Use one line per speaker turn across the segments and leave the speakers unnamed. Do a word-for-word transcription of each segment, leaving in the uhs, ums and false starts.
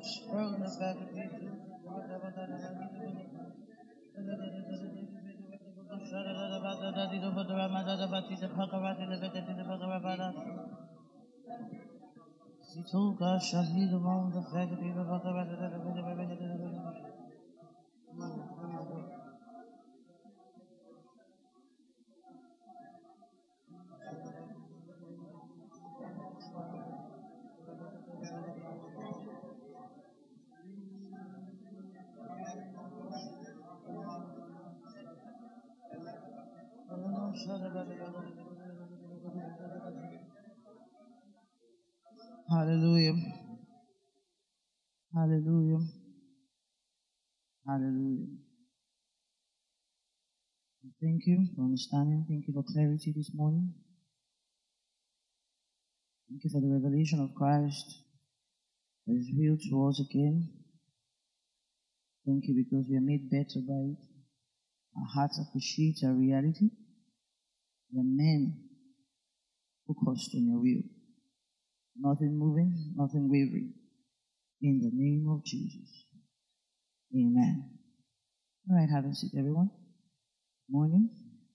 Hallelujah. Hallelujah. Hallelujah. Thank you for understanding. Thank you for clarity this morning. Thank you for the revelation of Christ that is real to us again. Thank you because we are made better by it. Our hearts appreciate our reality. We are men focused on your will. Nothing moving, nothing wavering. In the name of Jesus. Amen. All right, have a seat, everyone. Morning.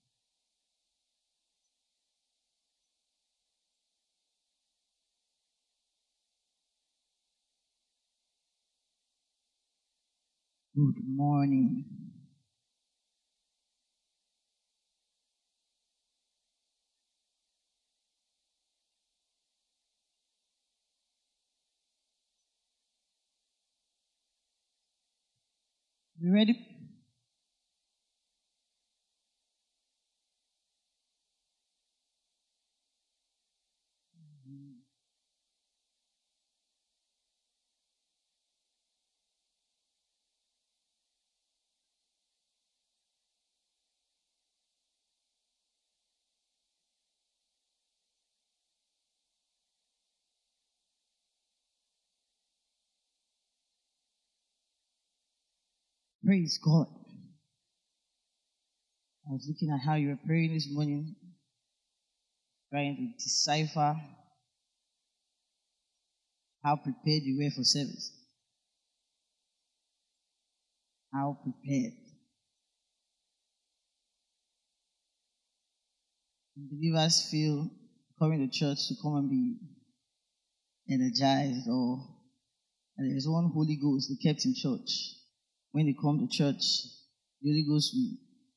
Good morning. You ready? Praise God. I was looking at how you were praying this morning, trying to decipher how prepared you were for service. How prepared. Believers feel coming to church to come and be energized, or and there's one Holy Ghost they kept in church. When they come to church, the Holy Ghost will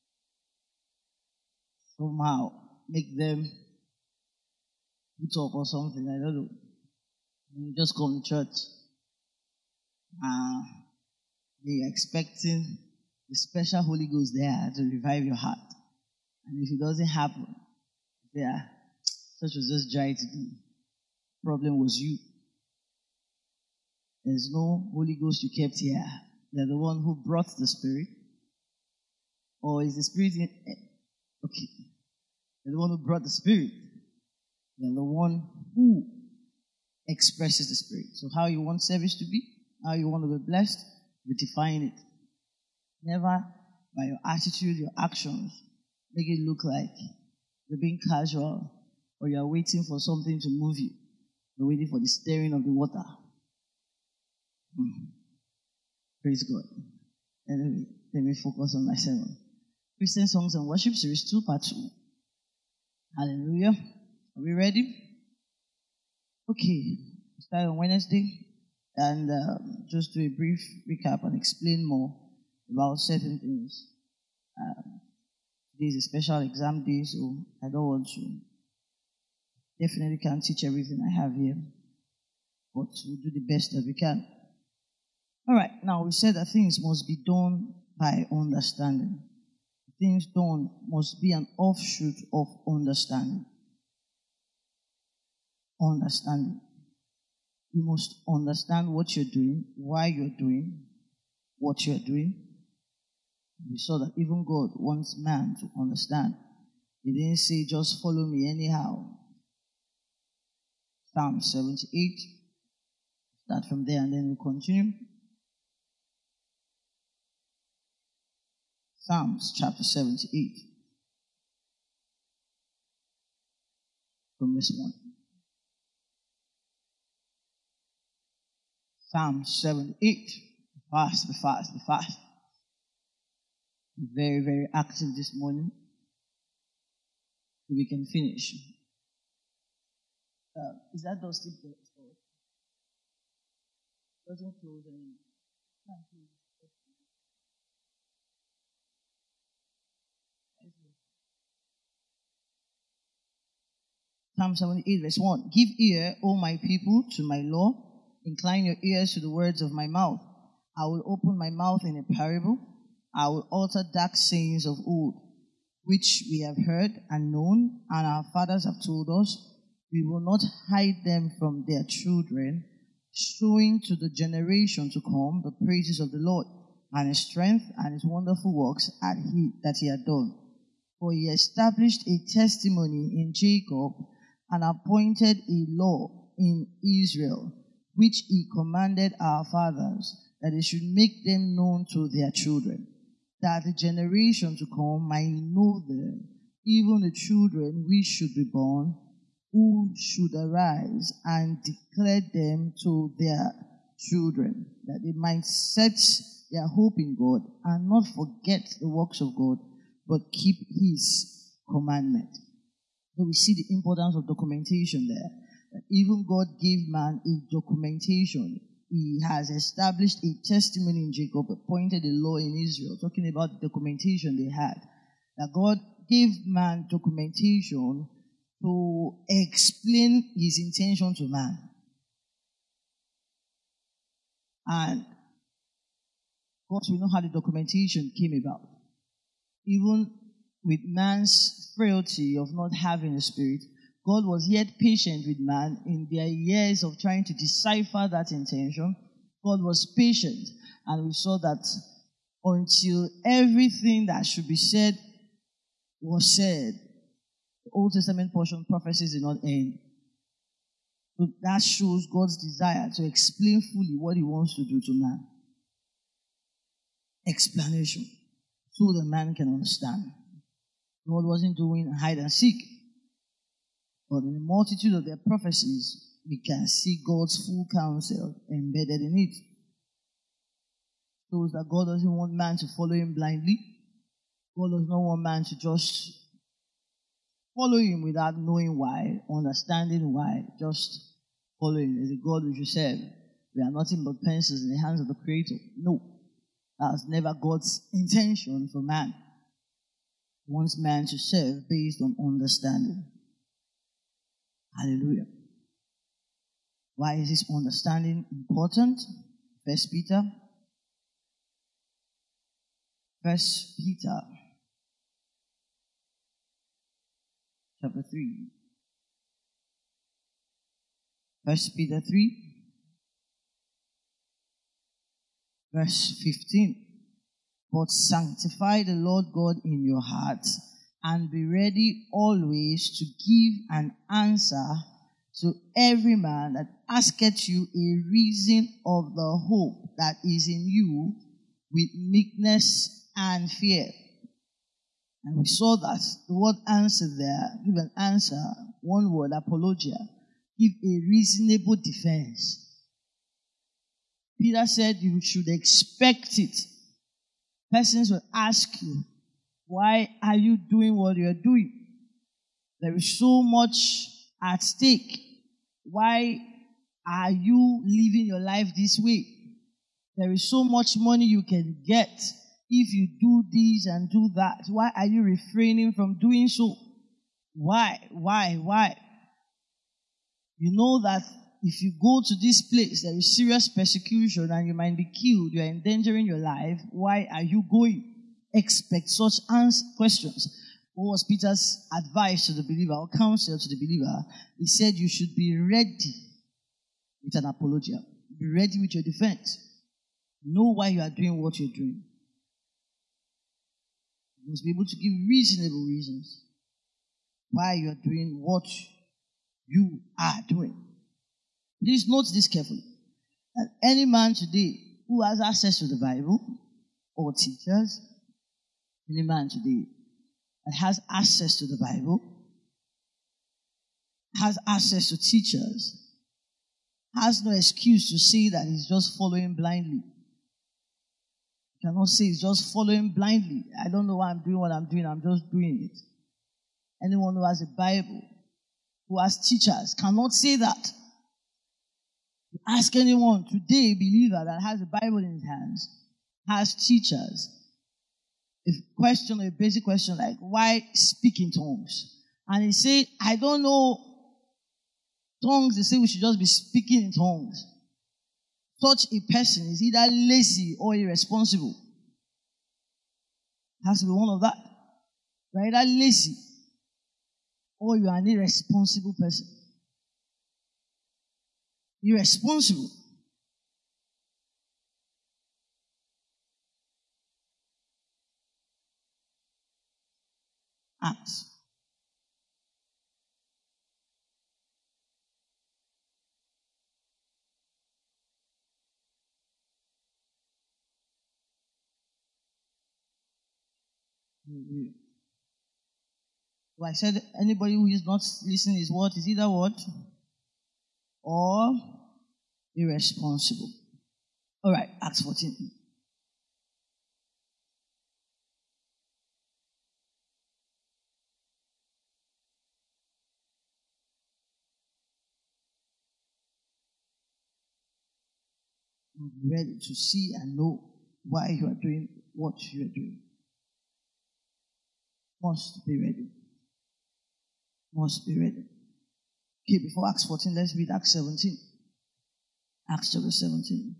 somehow make them put up or something. I don't know. When you just come to church, uh, they're expecting the special Holy Ghost there to revive your heart. And if it doesn't happen, yeah, church was just dry today. Problem was you. There's no Holy Ghost you kept here. You're the one who brought the Spirit. Or is the Spirit in? Okay. You're the one who brought the Spirit. You're the one who expresses the Spirit. So how you want service to be, how you want to be blessed, you define it. Never by your attitude, your actions, make it look like you're being casual or you're waiting for something to move you. You're waiting for the stirring of the water. Hmm. Praise God. Anyway, let me focus on my sermon. Christian Songs and Worship Series two, Part two. Hallelujah. Are we ready? Okay. We start on Wednesday and um, just do a brief recap and explain more about certain things. Um, today is a special exam day, so I don't want to. Definitely can't teach everything I have here, but we'll do the best that we can. All right, now we said that things must be done by understanding. Things done must be an offshoot of understanding. Understanding. You must understand what you're doing, why you're doing what you're doing. We saw that even God wants man to understand. He didn't say, just follow me anyhow. Psalm seventy-eight. Start from there and then we'll continue. Psalms chapter seventy-eight. From verse one. Psalm seventy-eight. Be fast, be fast, be fast. Be very, very active this morning so we can finish. Uh, is that door still closed? Doesn't close anymore. Psalm seventy-eight, verse one. Give ear, O my people, to my law. Incline your ears to the words of my mouth. I will open my mouth in a parable. I will utter dark sayings of old, which we have heard and known, and our fathers have told us. We will not hide them from their children, showing to the generation to come the praises of the Lord, and his strength and his wonderful works that he, that he had done. For he established a testimony in Jacob, and appointed a law in Israel, which he commanded our fathers, that they should make them known to their children, that the generation to come might know them, even the children which should be born, who should arise and declare them to their children, that they might set their hope in God and not forget the works of God, but keep his commandment. So we see the importance of documentation there. That even God gave man a documentation. He has established a testimony in Jacob, appointed a law in Israel, talking about the documentation they had. That God gave man documentation to explain his intention to man. And of course, we know how the documentation came about. Even with man's frailty of not having a spirit, God was yet patient with man in their years of trying to decipher that intention. God was patient, and we saw that until everything that should be said was said, the Old Testament portion prophecies did not end. So that shows God's desire to explain fully what he wants to do to man. Explanation, so the man can understand. God wasn't doing hide and seek. But in the multitude of their prophecies, we can see God's full counsel embedded in it. Shows that God doesn't want man to follow him blindly. God does not want man to just follow him without knowing why, understanding why, just follow him. As a God which you serve, we are nothing but pencils in the hands of the Creator. No, that's never God's intention for man. He wants man to serve based on understanding. Hallelujah. Why is this understanding important? First Peter. First Peter. Chapter three. First Peter three. Verse fifteen. But sanctify the Lord God in your hearts, and be ready always to give an answer to every man that asketh you a reason of the hope that is in you, with meekness and fear. And we saw that the word answer there, give an answer, one word, apologia, give a reasonable defense. Peter said you should expect it. Persons will ask you, why are you doing what you're doing? There is so much at stake. Why are you living your life this way? There is so much money you can get if you do this and do that. Why are you refraining from doing so? Why? Why? Why? You know that if you go to this place, there is serious persecution and you might be killed. You are endangering your life. Why are you going? Expect such answer, questions. What was Peter's advice to the believer or counsel to the believer? He said you should be ready with an apologia. Be ready with your defense. Know why you are doing what you're doing. You must be able to give reasonable reasons why you are doing what you are doing. Please note this carefully. That any man today who has access to the Bible, or teachers, any man today that has access to the Bible, has access to teachers, has no excuse to say that he's just following blindly. You cannot say he's just following blindly. I don't know why I'm doing what I'm doing. I'm just doing it. Anyone who has a Bible, who has teachers, cannot say that. You ask anyone today, a believer that has a Bible in his hands, has teachers, a question, a basic question like, why speak in tongues? And he said, I don't know tongues. They say we should just be speaking in tongues. Such a person is either lazy or irresponsible. It has to be one of that. You're either lazy or you are an irresponsible person. Irresponsible. Acts. Well, I said anybody who is not listening is what? Is either what? Or irresponsible. All right, Acts fourteen. Be ready to see and know why you are doing what you are doing. Must be ready. Must be ready. Okay, before Acts fourteen, let's read Acts seventeen. Acts chapter seventeen.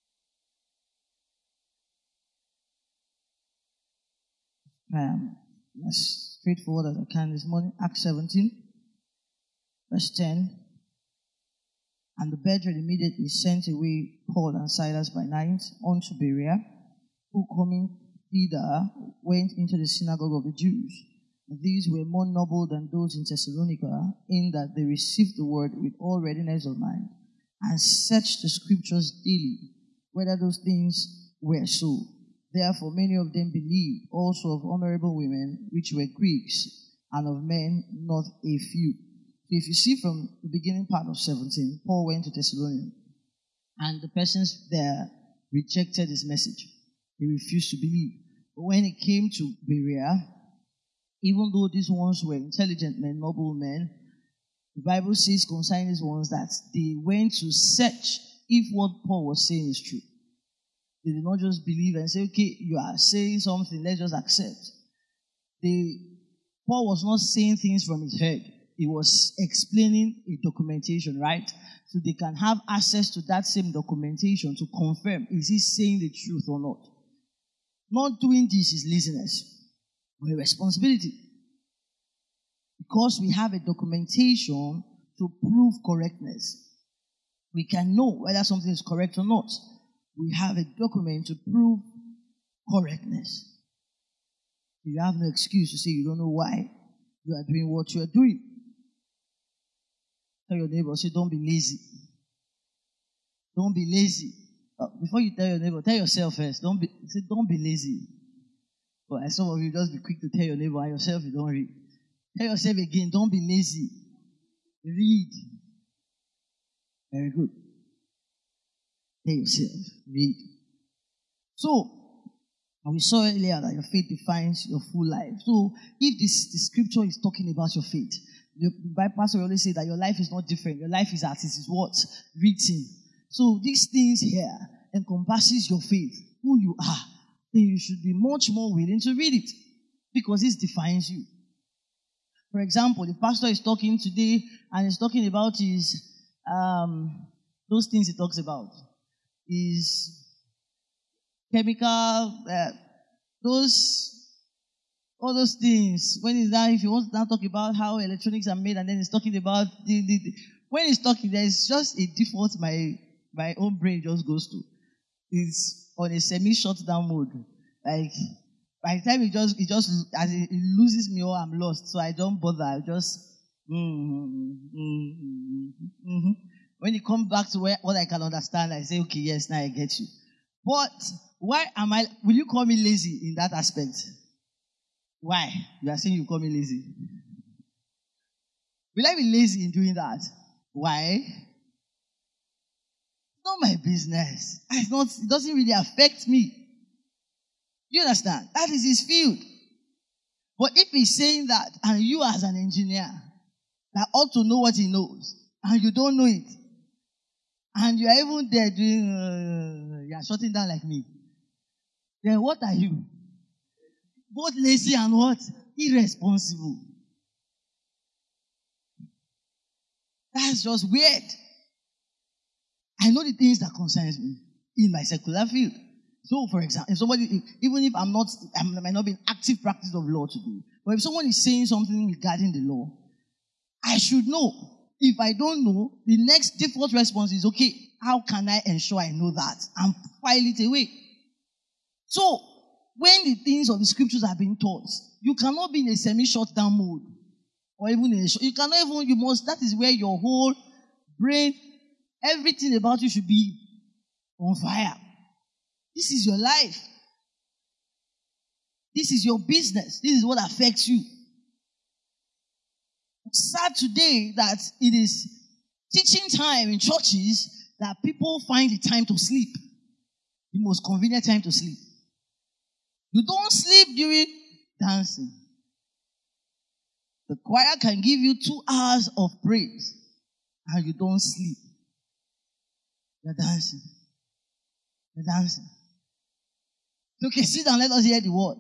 Um, as straightforward as I can this morning. Acts seventeen, verse ten. And the brethren immediately sent away Paul and Silas by night unto Berea, who coming thither went into the synagogue of the Jews. And these were more noble than those in Thessalonica, in that they received the word with all readiness of mind, and searched the scriptures daily, whether those things were so. Therefore many of them believed, also of honorable women, which were Greeks, and of men not a few. So if you see from the beginning part of seventeen, Paul went to Thessalonica, and the persons there rejected his message. They refused to believe. But when it came to Berea, even though these ones were intelligent men, noble men, the Bible says concerning these ones that they went to search if what Paul was saying is true. They did not just believe and say, okay, you are saying something, let's just accept. They, Paul was not saying things from his head. He was explaining a documentation, right? So they can have access to that same documentation to confirm, is he saying the truth or not? Not doing this is laziness, but a responsibility. Because we have a documentation to prove correctness. We can know whether something is correct or not. We have a document to prove correctness. You have no excuse to say you don't know why you are doing what you are doing. Tell your neighbor, say, don't be lazy. Don't be lazy. Uh, before you tell your neighbor, tell yourself first. Don't be, say, don't be lazy. But as some of you just be quick to tell your neighbor, and yourself you don't read. Tell yourself again, don't be lazy. Read. Very good. Tell yourself, read. So, we saw earlier that your faith defines your full life. So, if this the scripture is talking about your faith, the Bible pastor always say that your life is not different. Your life is as it is what? Written. So, these things here encompasses your faith, who you are. Then you should be much more willing to read it because this defines you. For example, the pastor is talking today and he's talking about his um, those things he talks about. His chemical, uh, those, all those things. When he's now, if he wants to now talk about how electronics are made, and then he's talking about the, the, the when he's talking, there's just a default my my own brain just goes to. It's on a semi-shutdown mode. Like by the time it just it just as it, it loses me or I'm lost, so I don't bother. I just mm-hmm, mm-hmm, mm-hmm. When you come back to where, what I can understand, I say, okay, yes, now I get you. But why am I, will you call me lazy in that aspect? Why? You are saying you call me lazy. Will I be lazy in doing that? Why? not my business. It's not, it doesn't really affect me. Do you understand? That is his field. But if he's saying that, and you as an engineer that ought to know what he knows, and you don't know it, and you are even there doing, uh, you are shutting down like me, then what are you? Both lazy and what? Irresponsible. That's just weird. I know the things that concerns me in my secular field. So, for example, if somebody, if, even if I'm not, I might not be in active practice of law today, but if someone is saying something regarding the law, I should know. If I don't know, the next default response is, okay, how can I ensure I know that? And file it away. So, when the things of the scriptures are being taught, you cannot be in a semi-shutdown mode. Or even in a, you cannot even, you must, that is where your whole brain, everything about you should be on fire. This is your life. This is your business. This is what affects you. It's sad today that it is teaching time in churches that people find the time to sleep. The most convenient time to sleep. You don't sleep during dancing. The choir can give you two hours of praise and you don't sleep. You're dancing. You're dancing. Okay, sit down, let us hear the word.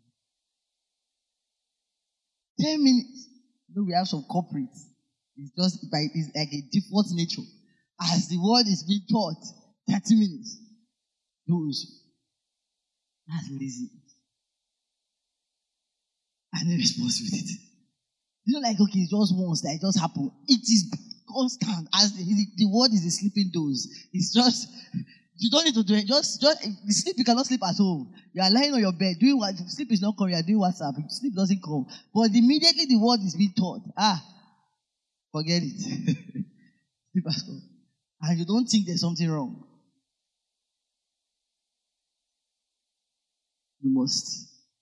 Ten minutes. You know, we have some corporates. It's just by, it's like a default nature. As the word is being taught, thirty minutes. Those. That's laziness. And irresponsibility. You know, like, okay, it's just once that it just happened. It is constant. As the, the, the word is a sleeping dose. It's just, you don't need to do it. Just, just, the sleep, you cannot sleep at home. You are lying on your bed, doing what, sleep is not coming, you are doing WhatsApp. Sleep doesn't come. But immediately the word is being taught. Ah, forget it. Sleep has come. And you don't think there's something wrong. You must.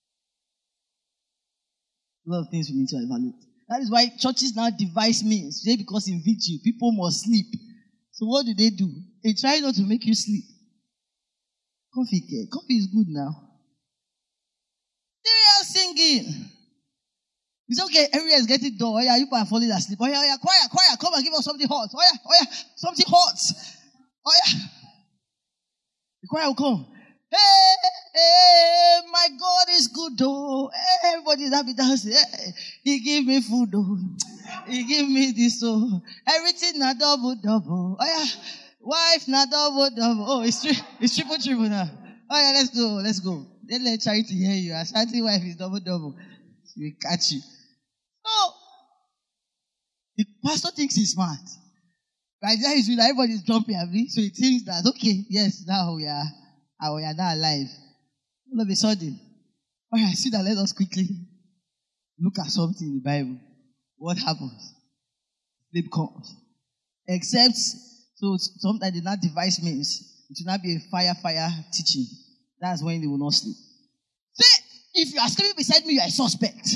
A lot of things we need to evaluate. That is why churches now devise means. Today, because in vigil, people must sleep. So what do they do? They try not to make you sleep. Coffee care. Coffee is good now. They are singing. It's okay, everywhere is getting dull. Oh yeah, you are falling asleep. Oh yeah, oh yeah, choir, choir, come and give us something hot. Oh yeah, oh yeah, something hot. Oh yeah. The choir will come. Hey, hey, my God is good though. Everybody is happy dancing. Hey, he give me food though. He give me this so. Everything na double double. Oh yeah, wife na double double. Oh, it's tri- it's triple triple now. Oh yeah, let's go, let's go. Then let Charity hear you. A Charity wife is double double. She will catch you. So the pastor thinks he's smart. Right there is with everybody's jumping at me. So he thinks that okay, yes, now we are. And we are now alive. All of a sudden, all right, see that, let us quickly look at something in the Bible. What happens? Sleep comes. Except, so sometimes they not devise means. It will not be a fire, fire teaching. That's when they will not sleep. Say, if you are sleeping beside me, you are a suspect.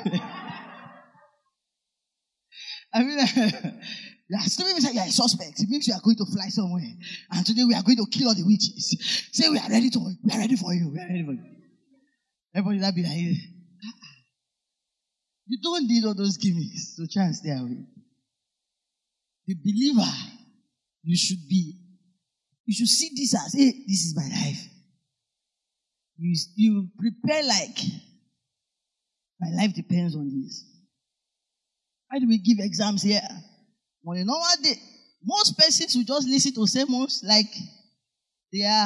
I mean, you are sleeping beside you are a suspect. It means you are going to fly somewhere. And today we are going to kill all the witches. Say we are ready to, we are ready for you. We are ready for you. Everybody that be like, you don't need all those gimmicks. So try and stay away. The believer, you should be, you should see this as, hey, this is my life. You, you prepare like, my life depends on this. Why do we give exams here? On a normal day, most persons will just listen to sermons like they are,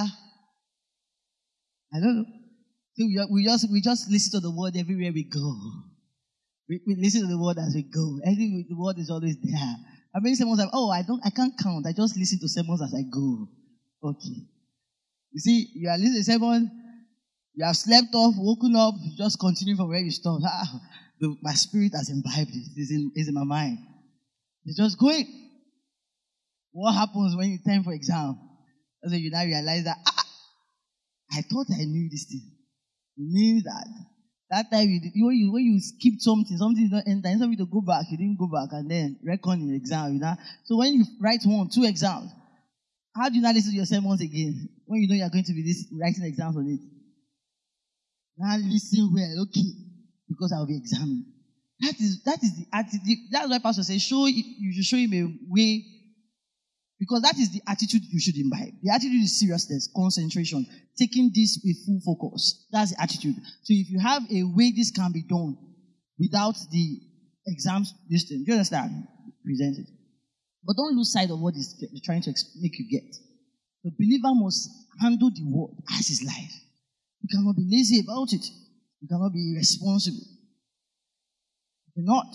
I don't know. So we, we just we just listen to the word everywhere we go. We, we listen to the word as we go. I think the word is always there. I mean, sermons like, oh, I don't, I can't count. I just listen to sermons as I go. Okay. You see, you are listening to sermon, you have slept off, woken up, you just continue from where you stopped. Ah, the, my spirit has imbibed it. It's in, it's in my mind. It's just going. What happens when you time for exam? That's when you now realize that, ah, I thought I knew this thing. It means that that time you, when you when you skipped something, something did not enter, instead of you to go back, you didn't go back and then reckon in the exam. You know? So when you write one, two exams, How do you not listen to your sermons again when you know you're going to be this, writing exams on it? Now listen well, okay, because I'll be examined. That is that is the attitude. That's why Pastor says, show you should show him a way, because that is the attitude you should imbibe. The attitude is seriousness, concentration, taking this with full focus. That's the attitude. So if you have a way this can be done without the exams, this thing, do you understand? Present it. But don't lose sight of what he's trying to make you get. The believer must handle the word as his life. You cannot be lazy about it. You cannot be irresponsible. You cannot.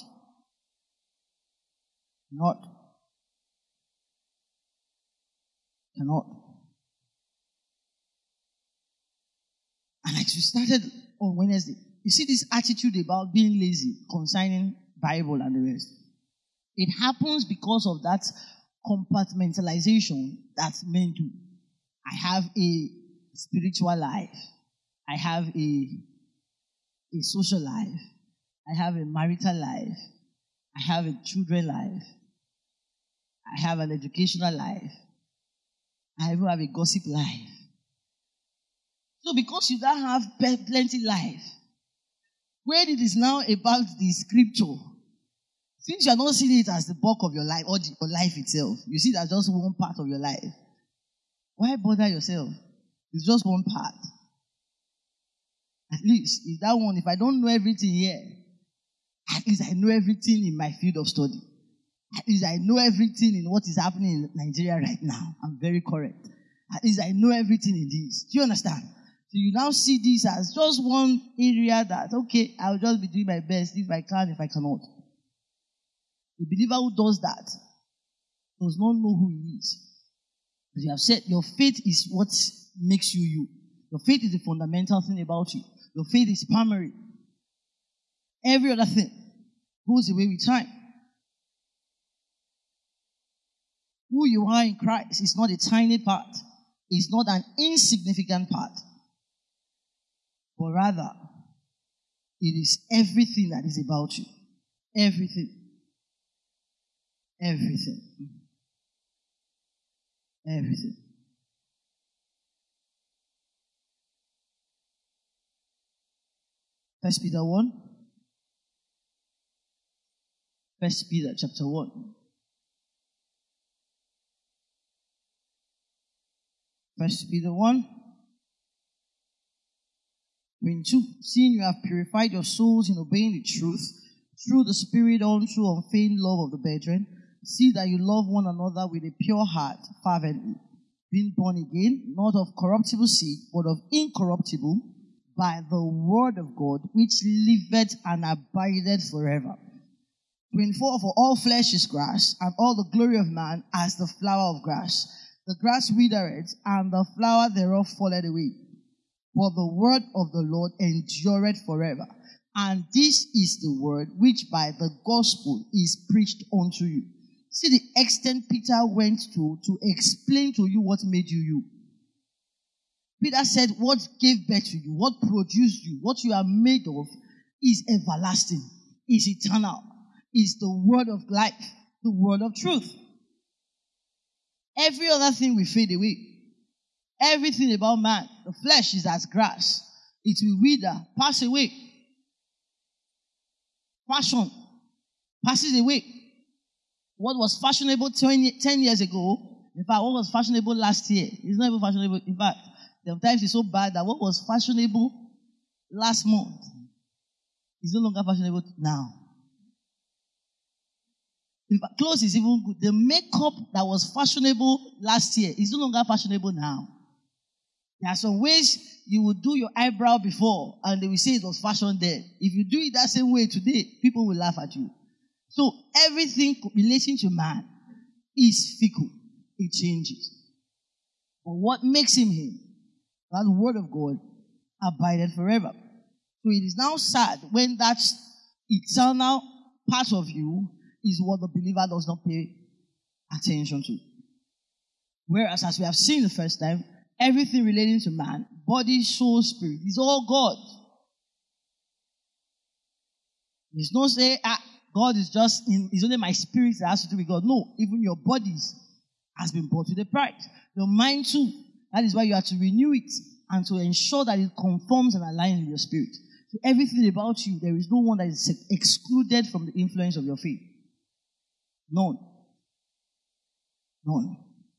Not. Cannot. And like we started on Wednesday, you see this attitude about being lazy concerning Bible and the rest. It happens because of that compartmentalization that men do. I have a spiritual life. I have a, a social life. I have a marital life. I have a children life. I have an educational life. I even have a gossip life. So because you don't have plenty life, when it is now about the scripture, since you are not seeing it as the bulk of your life or the, your life itself, you see it as just one part of your life. Why bother yourself? It's just one part. At least, if that one, if I don't know everything here, at least I know everything in my field of study. At least I know everything in what is happening in Nigeria right now. I'm very correct. At least I know everything in this. Do you understand? So you now see this as just one area that, okay, I'll just be doing my best if I can, if I cannot. The believer who does that does not know who he is. As you have said, your faith is what makes you you. Your faith is the fundamental thing about you. Your faith is primary. Every other thing goes away with time. Who you are in Christ is not a tiny part. It's not an insignificant part. But rather, it is everything that is about you. Everything. Everything. Everything. First Peter one. First Peter chapter one. First Peter one. twenty-two. Seeing you have purified your souls in obeying the truth, through the Spirit unto unfeigned love of the brethren, see that you love one another with a pure heart, fervently, being born again, not of corruptible seed, but of incorruptible, by the word of God, which liveth and abideth forever. twenty-four. For all flesh is grass, and all the glory of man as the flower of grass. The grass withereth, and the flower thereof falleth away. But the word of the Lord endureth forever. And this is the word which by the gospel is preached unto you. See the extent Peter went to to explain to you what made you you. Peter said what gave birth to you, what produced you, what you are made of is everlasting, is eternal, is the word of life, the word of truth. Every other thing will fade away. Everything about man, the flesh is as grass. It will wither, pass away. Fashion passes away. What was fashionable ten years ago, in fact, what was fashionable last year, is not even fashionable. In fact, sometimes it's so bad that what was fashionable last month is no longer fashionable now. In fact, clothes is even good. The makeup that was fashionable last year is no longer fashionable now. There are some ways you would do your eyebrow before and they will say it was fashion then. If you do it that same way today, people will laugh at you. So everything relating to man is fickle. It changes. But what makes him him? That word of God abided forever. So it is now sad when that eternal part of you is what the believer does not pay attention to. Whereas, as we have seen the first time, everything relating to man, body, soul, spirit, is all God. There's no say, ah, God is just in, it's only my spirit that has to do with God. No, even your bodies has been bought with a price. Your mind too. That is why you have to renew it and to ensure that it conforms and aligns with your spirit. So everything about you, there is no one that is excluded from the influence of your faith. None. None.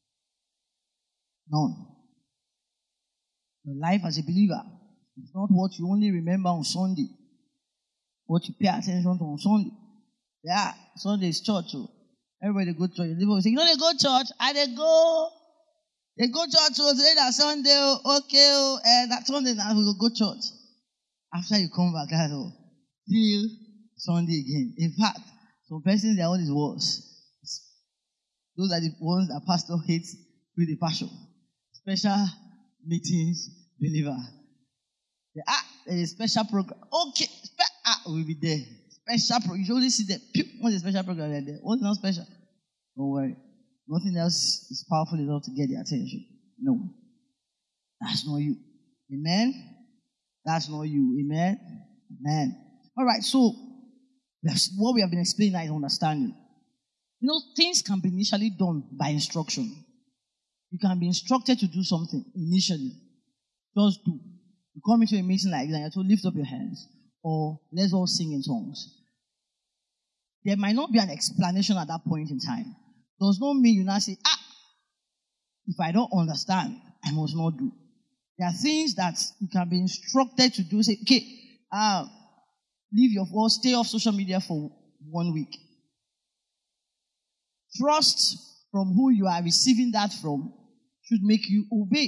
None. Your life as a believer is not what you only remember on Sunday, what you pay attention to on Sunday. Yeah, Sunday is church. Oh. Everybody go to church. People say, you know they go to church? I they go. They go to church oh, today that Sunday. Oh, okay, oh, and that Sunday now we will go to church. After you come back, that's all. Till Sunday again. In fact, some persons their own is worse. Those are the ones that pastor hates with the passion. Special meetings, believer. They, ah, there is a special program. Okay, spe- ah, we'll be there. Special program. You only see them. What's a special program right there? What's not special? Don't worry. Nothing else is powerful enough to get their attention. No. That's not you. Amen? That's not you. Amen? Amen. All right, so what we have been explaining now is understanding. You know, things can be initially done by instruction. You can be instructed to do something initially. Just do. You come into a meeting like that and you're told, lift up your hands. Or let's all sing in tongues. There might not be an explanation at that point in time. Does not mean you now say, ah, if I don't understand, I must not do. There are things that you can be instructed to do. Say, okay, uh, leave your or stay off social media for one week. Trust from who you are receiving that from should make you obey.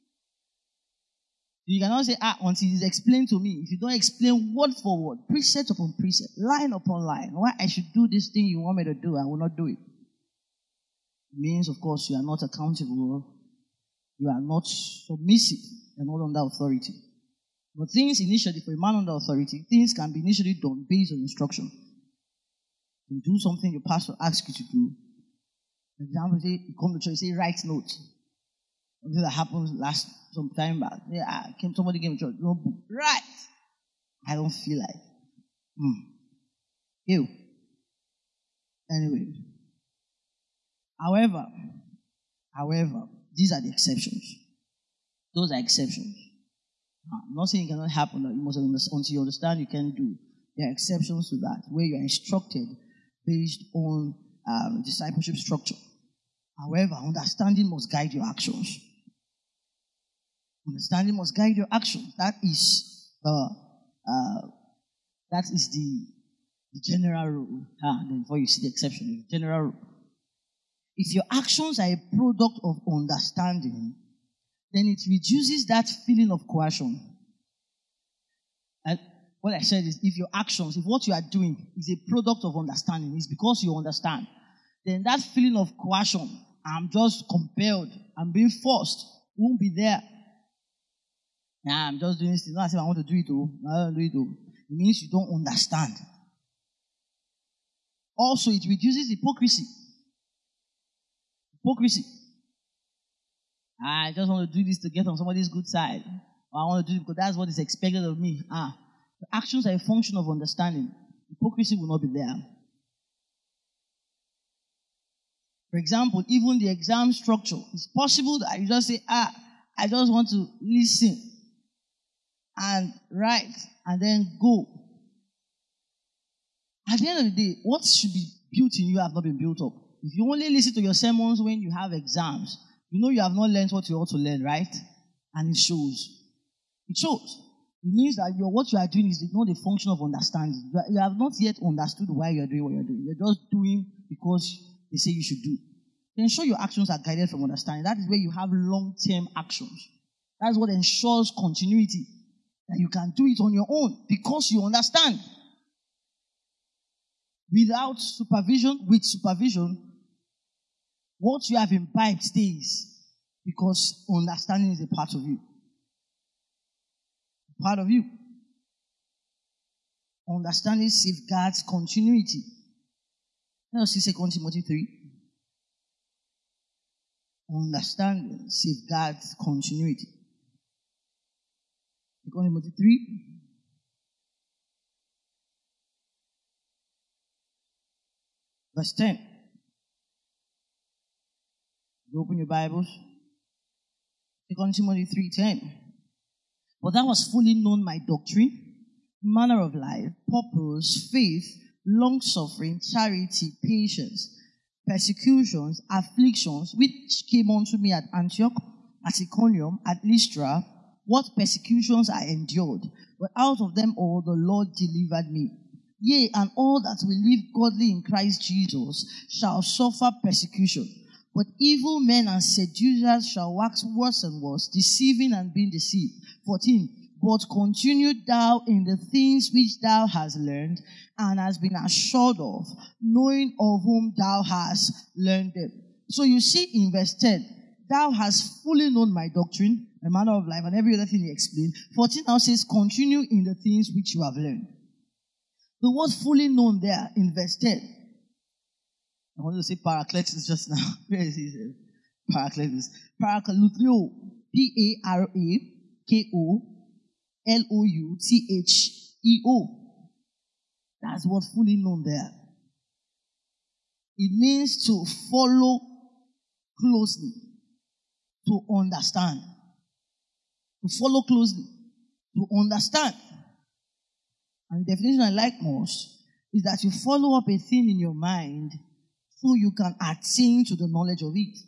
You cannot say, ah, until it is explained to me. If you don't explain word for word, precept upon precept, line upon line, why I should do this thing you want me to do, I will not do it. It means, of course, you are not accountable. You are not submissive. You are not under authority. But things initially, for a man under authority, things can be initially done based on instruction. You do something your pastor asks you to do. For example, say, you come to church, say, write notes. Something that happened last some time back. Yeah, I came, somebody came to church. No book. Right. I don't feel like. Hmm. Ew. Anyway. However, however, these are the exceptions. Those are exceptions. I'm not saying it cannot happen, that you must understand, until you understand you can do. There are exceptions to that, where you are instructed based on um, discipleship structure. However, understanding must guide your actions. Understanding must guide your actions. That is uh, uh, that is the, the general rule. Ah, then before you see the exception, the general rule. If your actions are a product of understanding, then it reduces that feeling of coercion. And what I said is, if your actions, if what you are doing is a product of understanding, it's because you understand, then that feeling of coercion, I'm just compelled, I'm being forced, won't be there. Nah, I'm just doing this. Not as if I want to do it, oh. I don't do it, oh. It means you don't understand. Also, it reduces hypocrisy. Hypocrisy. I just want to do this to get on somebody's good side. Or I want to do it because that's what is expected of me. Ah, the actions are a function of understanding. Hypocrisy will not be there. For example, even the exam structure. It's possible that you just say, ah, I just want to listen and write and then go. At the end of the day, what should be built in you have not been built up. If you only listen to your sermons when you have exams, you know you have not learned what you ought to learn, right? And it shows. It shows. It means that your, what you are doing is not a function of understanding. You, are, you have not yet understood why you are doing what you are doing. You're just doing because they say you should do. To ensure your actions are guided from understanding, that is where you have long-term actions. That's what ensures continuity. That you can do it on your own because you understand. Without supervision, with supervision, what you have imbibed stays because understanding is a part of you. Part of you. Understanding safeguards continuity. Let us see Second Timothy three. Understanding safeguards continuity. Second Timothy three. Verse ten. You open your Bibles. Second Timothy three ten. But thou hast fully known my doctrine, manner of life, purpose, faith, long-suffering, charity, patience, persecutions, afflictions, which came unto me at Antioch, at Iconium, at Lystra, what persecutions I endured, but out of them all the Lord delivered me. Yea, and all that will live godly in Christ Jesus shall suffer persecution. But evil men and seducers shall wax worse and worse, deceiving and being deceived. fourteen. But continue thou in the things which thou hast learned and hast been assured of, knowing of whom thou hast learned them. So you see in verse ten, thou hast fully known my doctrine, my manner of life, and every other thing he explained. fourteen now says, continue in the things which you have learned. The word fully known there in verse ten. I wanted to say parakletos just now. Where is he? Parakletos. Parakletos. P A R A K O L O U T H E O. That's what fully known there. It means to follow closely, to understand. To follow closely, to understand. And the definition I like most is that you follow up a thing in your mind so you can attain to the knowledge of it.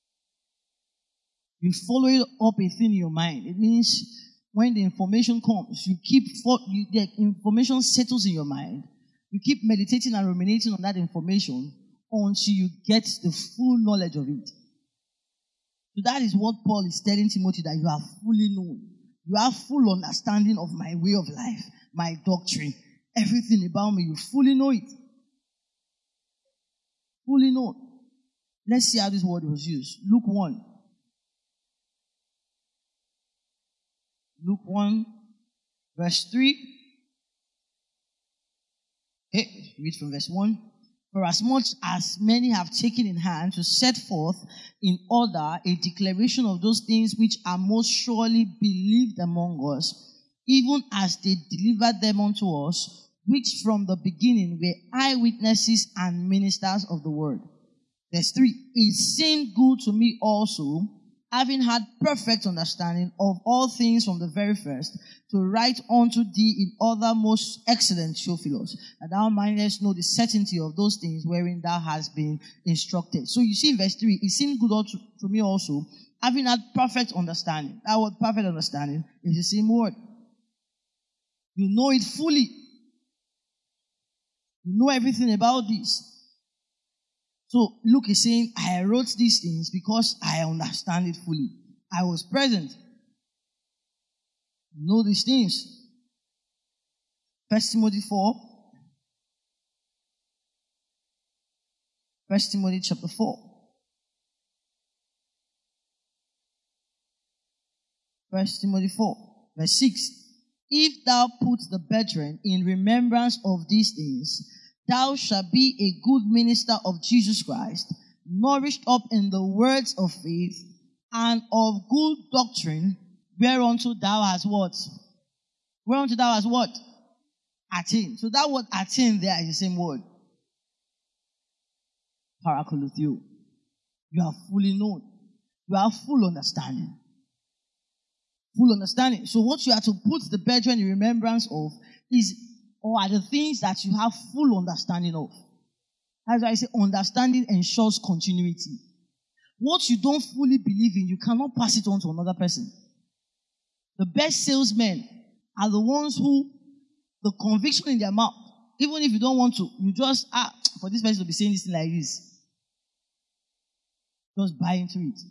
You follow up a thing in your mind. It means when the information comes, you keep you, the information settles in your mind. You keep meditating and ruminating on that information until you get the full knowledge of it. So that is what Paul is telling Timothy, that you are fully known. You have full understanding of my way of life, my doctrine, everything about me. You fully know it. Fully known. Let's see how this word was used. Luke one. Luke one, verse three. Okay, read from verse one. For as much as many have taken in hand to set forth in order a declaration of those things which are most surely believed among us, even as they delivered them unto us, which from the beginning were eyewitnesses and ministers of the word. Verse three. It seemed good to me also, having had perfect understanding of all things from the very first, to write unto thee in order most excellent Theophilus, that thou mightest know the certainty of those things wherein thou hast been instructed. So you see in verse three, it seemed good to, to me also, having had perfect understanding. That word perfect understanding is the same word. You know it fully. You know everything about this. So Luke is saying, I wrote these things because I understand it fully. I was present. You know these things. First Timothy four. First Timothy chapter four. First Timothy four, verse six. If thou put the brethren in remembrance of these things, thou shalt be a good minister of Jesus Christ, nourished up in the words of faith and of good doctrine, whereunto thou hast what? Whereunto thou hast what? Attain. So that word attain there is the same word. Parakletos. You are fully known. You have full understanding. Full understanding. So what you are to put the brethren in remembrance of is, or are the things that you have full understanding of. That's why I say understanding ensures continuity. What you don't fully believe in, you cannot pass it on to another person. The best salesmen are the ones who, the conviction in their mouth, even if you don't want to, you just, ah, for this person to be saying this thing like this, just buy into it.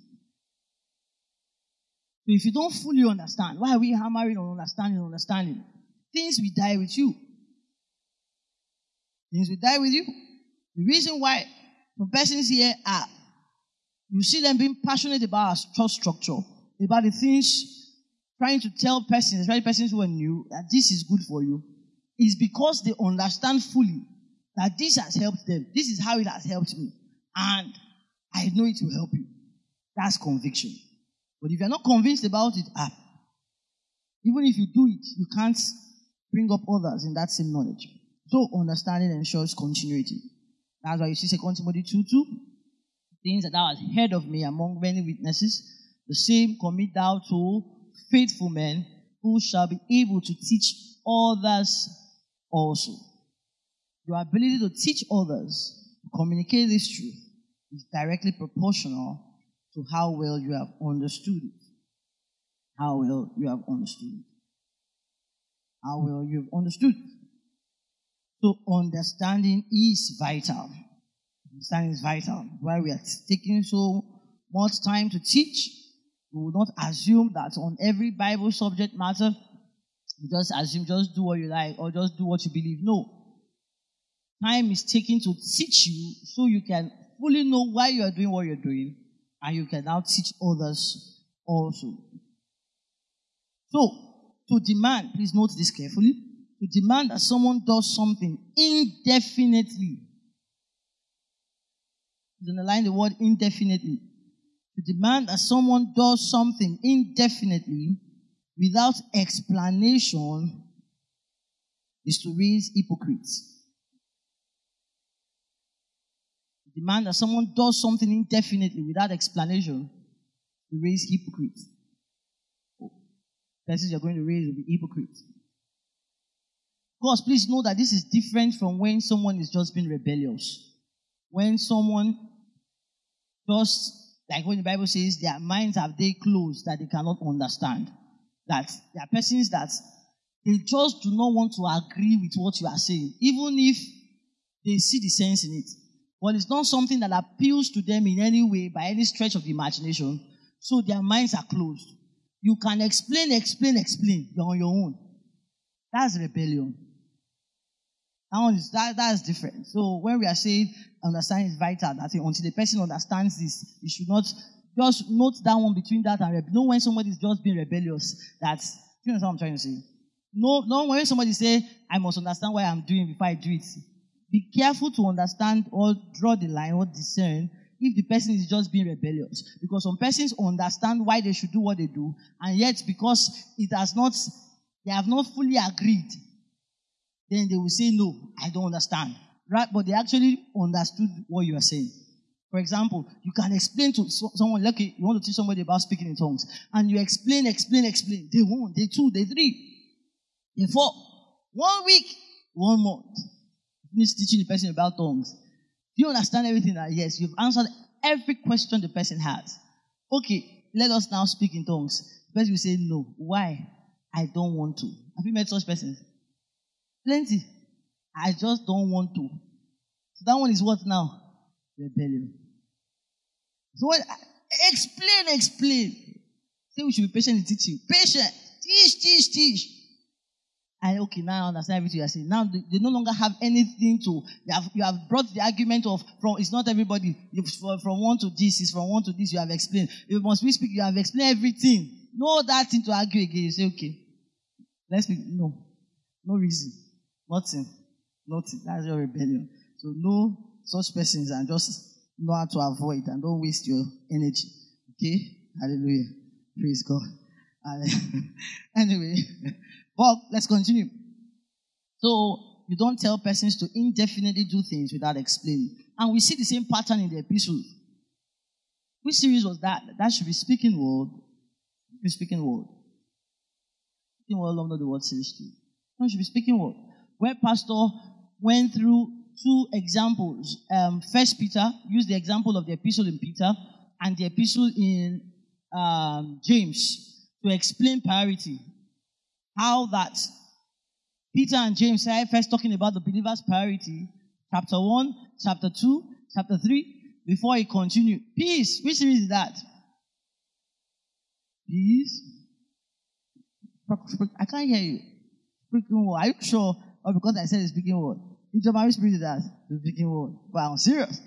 So if you don't fully understand, why are we hammering on understanding, understanding? Things will die with you. Things will die with you. The reason why some persons here are, you see them being passionate about our church structure, about the things, trying to tell persons, especially persons who are new, that this is good for you, is because they understand fully that this has helped them. This is how it has helped me. And I know it will help you. That's conviction. But if you're not convinced about it, ah, even if you do it, you can't bring up others in that same knowledge. So understanding ensures continuity. That's why you see Second Timothy two two. things that thou hast heard of me among many witnesses, the same commit thou to faithful men who shall be able to teach others also. Your ability to teach others, to communicate this truth, is directly proportional to how well you have understood it. How well you have understood it. How well you have understood it. So understanding is vital. Understanding is vital. Why we are taking so much time to teach, we will not assume that on every Bible subject matter, you just assume, just do what you like, or just do what you believe. No. Time is taken to teach you so you can fully know why you are doing what you're doing, and you can now teach others also. So, to demand, please note this carefully, to demand that someone does something indefinitely. Please underline the word indefinitely. To demand that someone does something indefinitely without explanation is to raise hypocrites. To demand that someone does something indefinitely without explanation to raise hypocrites. Persons you're going to raise will be hypocrites. Of course, please know that this is different from when someone is just being rebellious. When someone just, like when the Bible says, their minds have they closed that they cannot understand. That there are persons that they just do not want to agree with what you are saying, even if they see the sense in it. But it's not something that appeals to them in any way by any stretch of the imagination. So their minds are closed. You can explain, explain, explain. You're on your own. That's rebellion. That one is, that, that's different. So when we are saying understanding is vital, that until the person understands this, you should not just note that one between that and rebellion. Know when somebody is just being rebellious. That's, you know what I'm trying to say? No, no, when somebody say, I must understand what I'm doing before I do it. Be careful to understand or draw the line or discern if the person is just being rebellious. Because some persons understand why they should do what they do, and yet because it has not, they have not fully agreed, then they will say, no, I don't understand. Right? But they actually understood what you are saying. For example, you can explain to someone, like you want to teach somebody about speaking in tongues, and you explain, explain, explain. Day one, day two, day three, day four, one week, one month. Finish teaching the person about tongues. Do you understand everything? That yes, you've answered every question the person has. Okay, let us now speak in tongues. The person will say, no. Why? I don't want to. Have you met such persons? Plenty. I just don't want to. So that one is what now? Rebellion. So what? Explain, explain. Say we should be patient in teaching. Patient. Teach, teach, teach. And okay, now I understand everything you are saying. Now they, they no longer have anything to, you have, you have brought the argument of, from it's not everybody, you, from, from one to this, it's from one to this, you have explained. You must be speak, you have explained everything. No that thing to argue again. You say, okay, let's speak. No. No reason. Nothing. Nothing. That's your rebellion. So no such persons, and just know how to avoid and don't waste your energy. Okay? Hallelujah. Praise God. Anyway. Well, let's continue. So, you don't tell persons to indefinitely do things without explaining. And we see the same pattern in the epistle. Which series was that? That should be Speaking Word. Be Speaking Word. Speaking Word, love not the word series too. No, it should be Speaking Word. Where Pastor went through two examples. Um, First Peter, used the example of the epistle in Peter and the epistle in um, James to explain priority. How that Peter and James started first talking about the believer's priority, chapter one, chapter two, chapter three, before he continued. Peace. Which series is that? Peace? I can't hear you. Speaking word. Are you sure? Or because I said the speaking word? Which of my spirit is that? The speaking word. But I'm serious.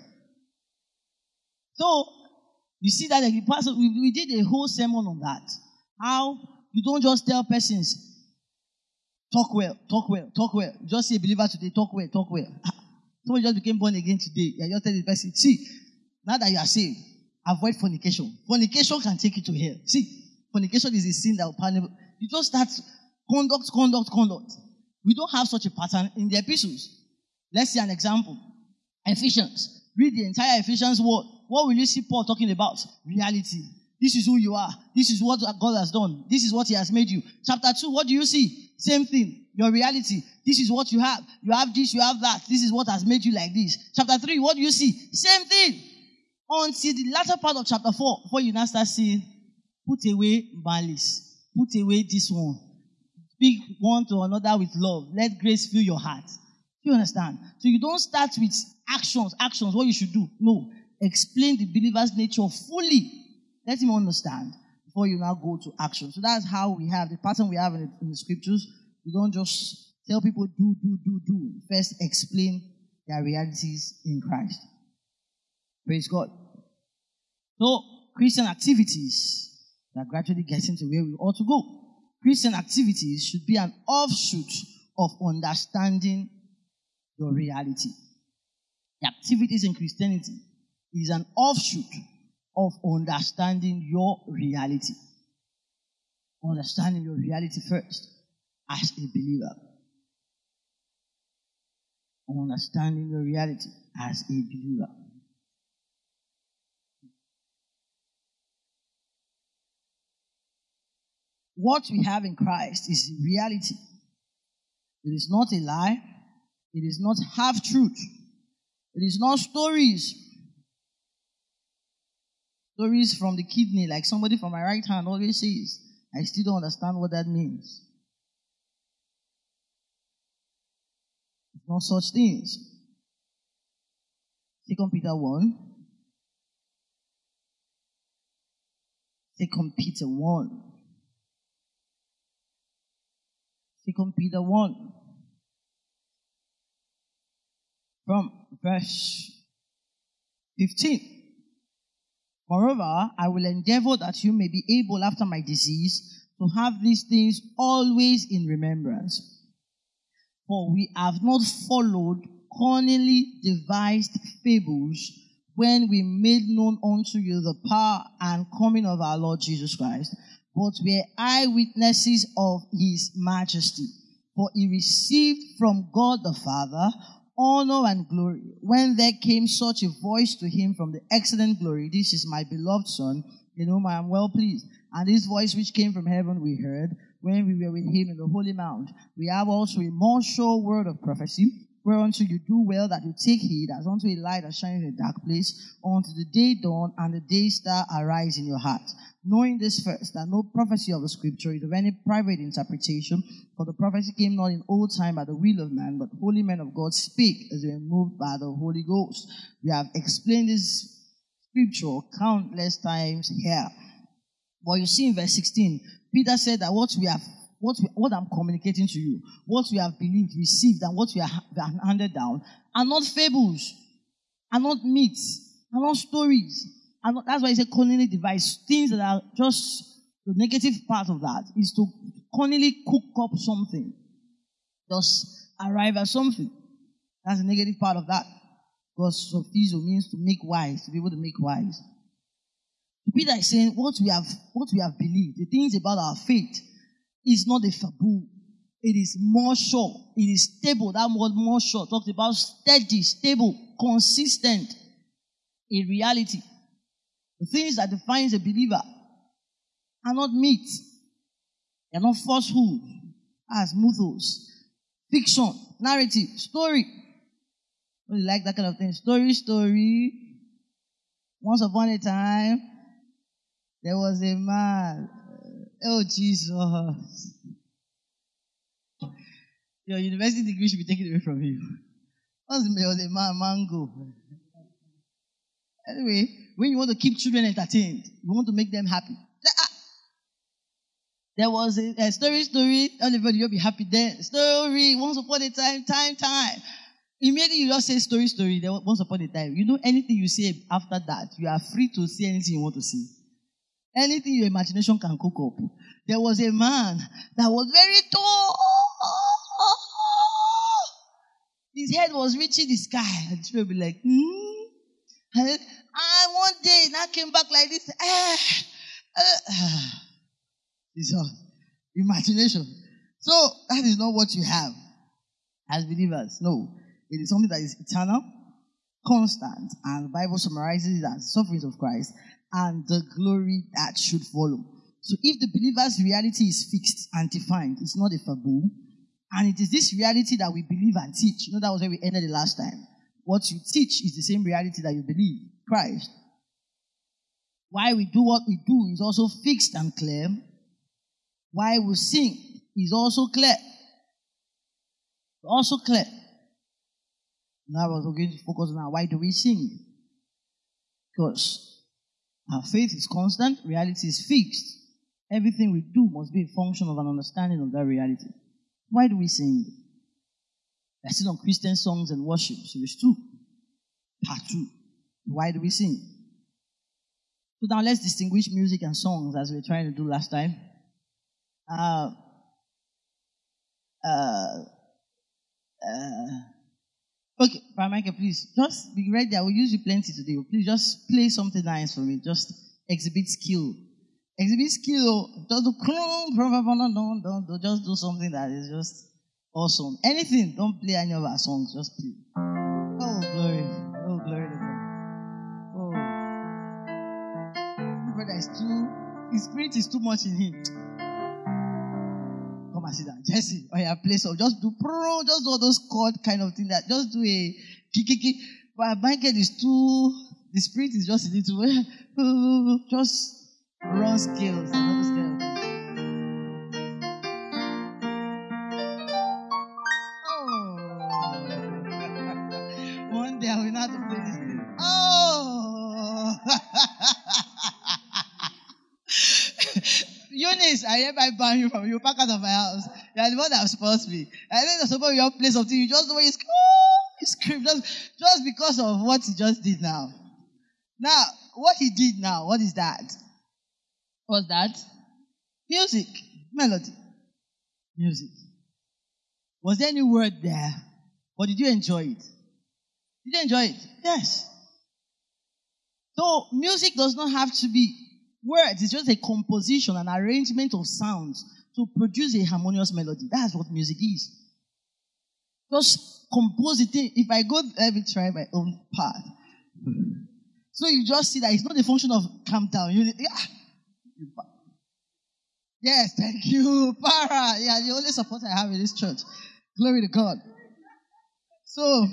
So, you see that the pastor, we, we did a whole sermon on that. How you don't just tell persons, talk well, talk well, talk well. You just see a believer today, talk well, talk well. Somebody just became born again today. You just tell the person, see, now that you are saved, avoid fornication. Fornication can take you to hell. See, fornication is a sin that will punish. You just start conduct, conduct, conduct. We don't have such a pattern in the epistles. Let's see an example. Ephesians read the entire Ephesians word. What will you see Paul talking about? Reality. This is who you are. This is what God has done. This is what he has made you. Chapter two, what do you see? Same thing. Your reality. This is what you have. You have this, you have that. This is what has made you like this. Chapter three, what do you see? Same thing. Until the latter part of chapter four, before you now start saying, put away malice. Put away this one. Speak one to another with love. Let grace fill your heart. Do you understand? So you don't start with actions, actions, what you should do. No. Explain the believer's nature fully. Let him understand before you now go to action. So that's how we have, the pattern we have in the, in the scriptures. You don't just tell people do, do, do, do. First explain their realities in Christ. Praise God. So, Christian activities are gradually getting to where we ought to go. Christian activities should be an offshoot of understanding your reality. The activities in Christianity is an offshoot of understanding your reality. Understanding your reality first as a believer. Understanding your reality as a believer. What we have in Christ is reality. It is not a lie. It is not half-truth. It is not stories. Stories from the kidney, like somebody from my right hand always says. I still don't understand what that means. It's not such things. Second Peter one. Second Peter one. Second Peter one. From verse fifteen. Moreover, I will endeavor that you may be able after my decease to have these things always in remembrance. For we have not followed cunningly devised fables when we made known unto you the power and coming of our Lord Jesus Christ, but were eyewitnesses of his majesty. For he received from God the Father honor and glory when there came such a voice to him from the excellent glory, this is my beloved Son, in whom I am well pleased. And this voice which came from heaven we heard when we were with him in the holy mount. We have also a more sure word of prophecy, whereunto you do well that you take heed, as unto a light that shines in a dark place, until the day dawn and the day star arise in your heart. Knowing this first, that no prophecy of the scripture is of any private interpretation, for the prophecy came not in old time by the will of man, but holy men of God spake as they were moved by the Holy Ghost. We have explained this scripture countless times here. But you see in verse sixteen, Peter said that what we have, what we, what I'm communicating to you, what we have believed, received, and what we have handed down, are not fables, are not myths, are not stories. And that's why he said cunningly devised. Things that are just the negative part of that is to cunningly cook up something. Just arrive at something. That's the negative part of that. Because sophizo means to make wise, to be able to make wise. Peter is saying what we have, what we have believed, the things about our faith, is not a fable. It is more sure. It is stable. That word more sure talks about steady, stable, consistent in reality. The things that defines a believer are not myths. They are not falsehood, as mythos, fiction, narrative, story. Don't you like that kind of thing? Story, story. Once upon a time, there was a man. Oh, Jesus. Your university degree should be taken away from you. Once there was a man, Mango. Anyway, when you want to keep children entertained, you want to make them happy. There was a, a story, story. Everybody, you'll be happy then. Story. Once upon a time, time, time. Immediately you just say story, story. Then once upon a time. You know anything you say after that, you are free to say anything you want to say. Anything your imagination can cook up. There was a man that was very tall. His head was reaching the sky. And people will be like, hmm. And one day, and I came back like this. Ah, ah. It's all imagination. So, that is not what you have as believers. No. It is something that is eternal. constant, and the Bible summarizes it as sufferings of Christ and the glory that should follow. So if the believer's reality is fixed and defined, it's not a fable, and it is this reality that we believe and teach. You know, that was where we ended the last time. What you teach is the same reality that you believe, Christ. Why we do what we do is also fixed and clear. Why we sing is also clear. Also clear. Now we're going to focus on why do we sing? Because our faith is constant, reality is fixed. Everything we do must be a function of an understanding of that reality. Why do we sing? That's it on Christian songs and worship, series two, part two. Why do we sing? So now let's distinguish music and songs as we were trying to do last time. Uh, uh, uh, okay, Michael, please, just be ready. I will use you plenty today. Please just play something nice for me. Just exhibit skill. Exhibit skill. Just do, just do something that is just awesome. Anything. Don't play any of our songs. Just play. Oh, glory. Oh, glory to God. Oh. Brother is too, his spirit is too much in him. Come and sit down. Jesse, oh yeah, play some. Just do pro, just do all those chord kind of thing that, just do a kiki. But Michael is too, the spirit is just a little, just run skills. Another skill. Oh. One day I will not have to play this thing. Oh. Eunice, I hereby ban you from you. Pack out of my house. You are the one that spoils me. I think suppose you play something, you just the way you scream, you scream just, just because of what he just did now. Now, what he did now, what is that? What's that? Music. Melody. Music. Was there any word there? Or did you enjoy it? Did you enjoy it? Yes. So, music does not have to be words. It's just a composition, an arrangement of sounds to produce a harmonious melody. That's what music is. Just compose it. If I go, let me try my own part. So you just see that it's not a function of calm down. You, yeah. Yes, thank you. Para. Yeah, the only support I have in this church. Glory to God. So,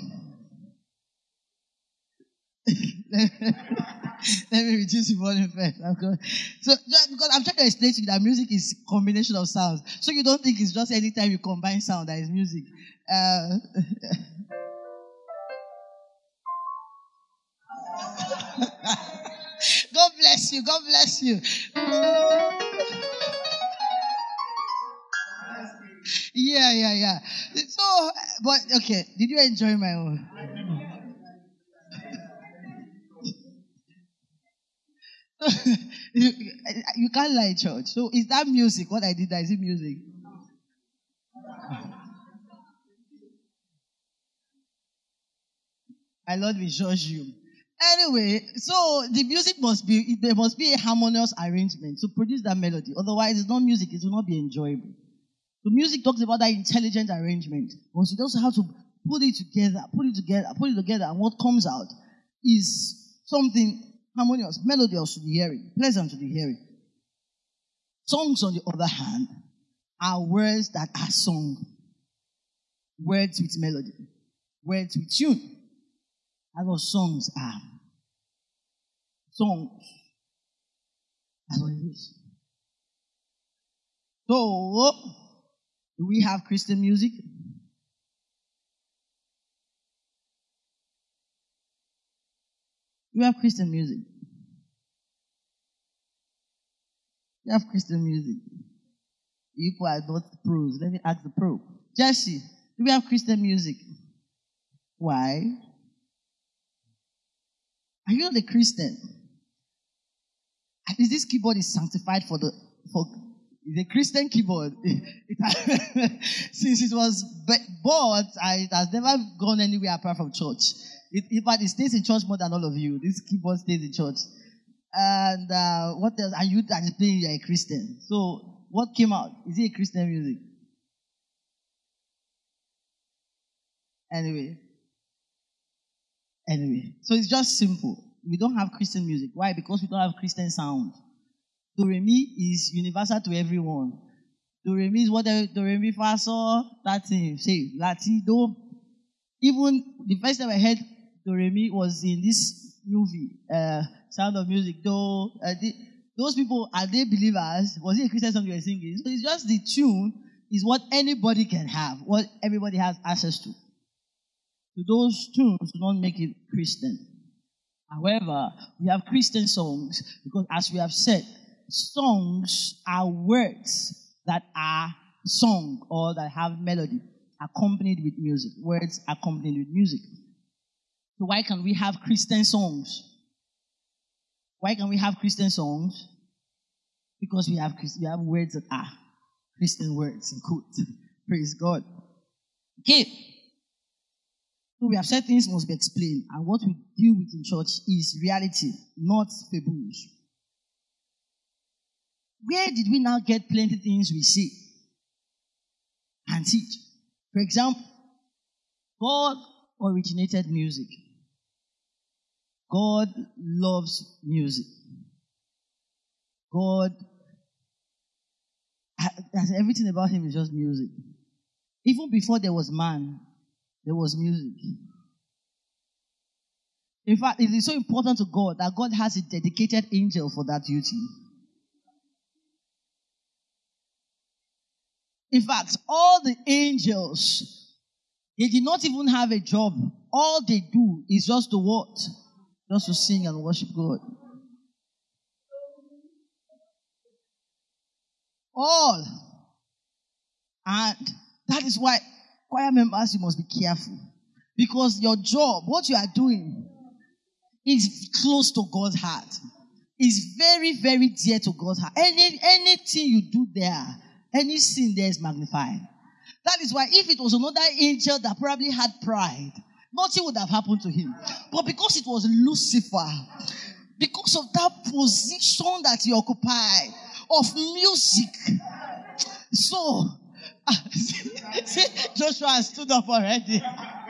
let me reduce the volume first. So, just because I'm trying to explain to you that music is a combination of sounds. So you don't think it's just any time you combine sound that is music. Uh, God bless you. God bless you. Yeah, yeah, yeah. So, but okay. Did you enjoy my own? you, you can't lie, church. So, is that music? What I did there, is it music? I love we judge you. Anyway, so the music must be, there must be a harmonious arrangement to produce that melody. Otherwise, it's not music, it will not be enjoyable. So music talks about that intelligent arrangement. But you also have to put it together, put it together, put it together, and what comes out is something harmonious, melodious to the hearing, pleasant to the hearing. Songs, on the other hand, are words that are sung. Words with melody. Words with tune. That's what songs are. Songs. That's what it is. So, do we have Christian music? We have Christian music. We have Christian music. You people are not pros. Let me ask the pro. Jesse, do we have Christian music? Why? Are you not a Christian? At least this keyboard is sanctified for the for it's a Christian keyboard. It, it, since it was bought, it has never gone anywhere apart from church. It, in fact, it stays in church more than all of you. This keyboard stays in church. And uh, what else? And you that is playing, you are a Christian. So, what came out? Is it a Christian music? Anyway. Anyway, so it's just simple. We don't have Christian music. Why? Because we don't have Christian sound. Do re mi is universal to everyone. Do re mi is what do re mi fa so that thing say lati do. Even the first time I heard do re mi was in this movie, uh, Sound of Music. Though uh, the, those people, are they believers? Was it a Christian song you were singing? So it's just the tune is what anybody can have, what everybody has access to. So those tunes do not make it Christian. However, we have Christian songs because, as we have said, songs are words that are sung or that have melody accompanied with music. Words accompanied with music. So why can we have Christian songs? Why can we have Christian songs? Because we have we have words that are Christian words, in quote. Praise God. Okay. So we have said things must be explained, and what we deal with in church is reality, not fables. Where did we now get plenty things we say and teach? For example, God originated music. God loves music. God has everything about him is just music. Even before there was man, there was music. In fact, it is so important to God that God has a dedicated angel for that duty. In fact, all the angels, they did not even have a job. All they do is just to what? Just to sing and worship God. All. And that is why choir members, you must be careful. Because your job, what you are doing, is close to God's heart. It's very, very dear to God's heart. Any, anything you do there, any sin there is magnified. That is why if it was another angel that probably had pride, nothing would have happened to him. But because it was Lucifer, because of that position that he occupied of music, so see, Joshua has stood up already.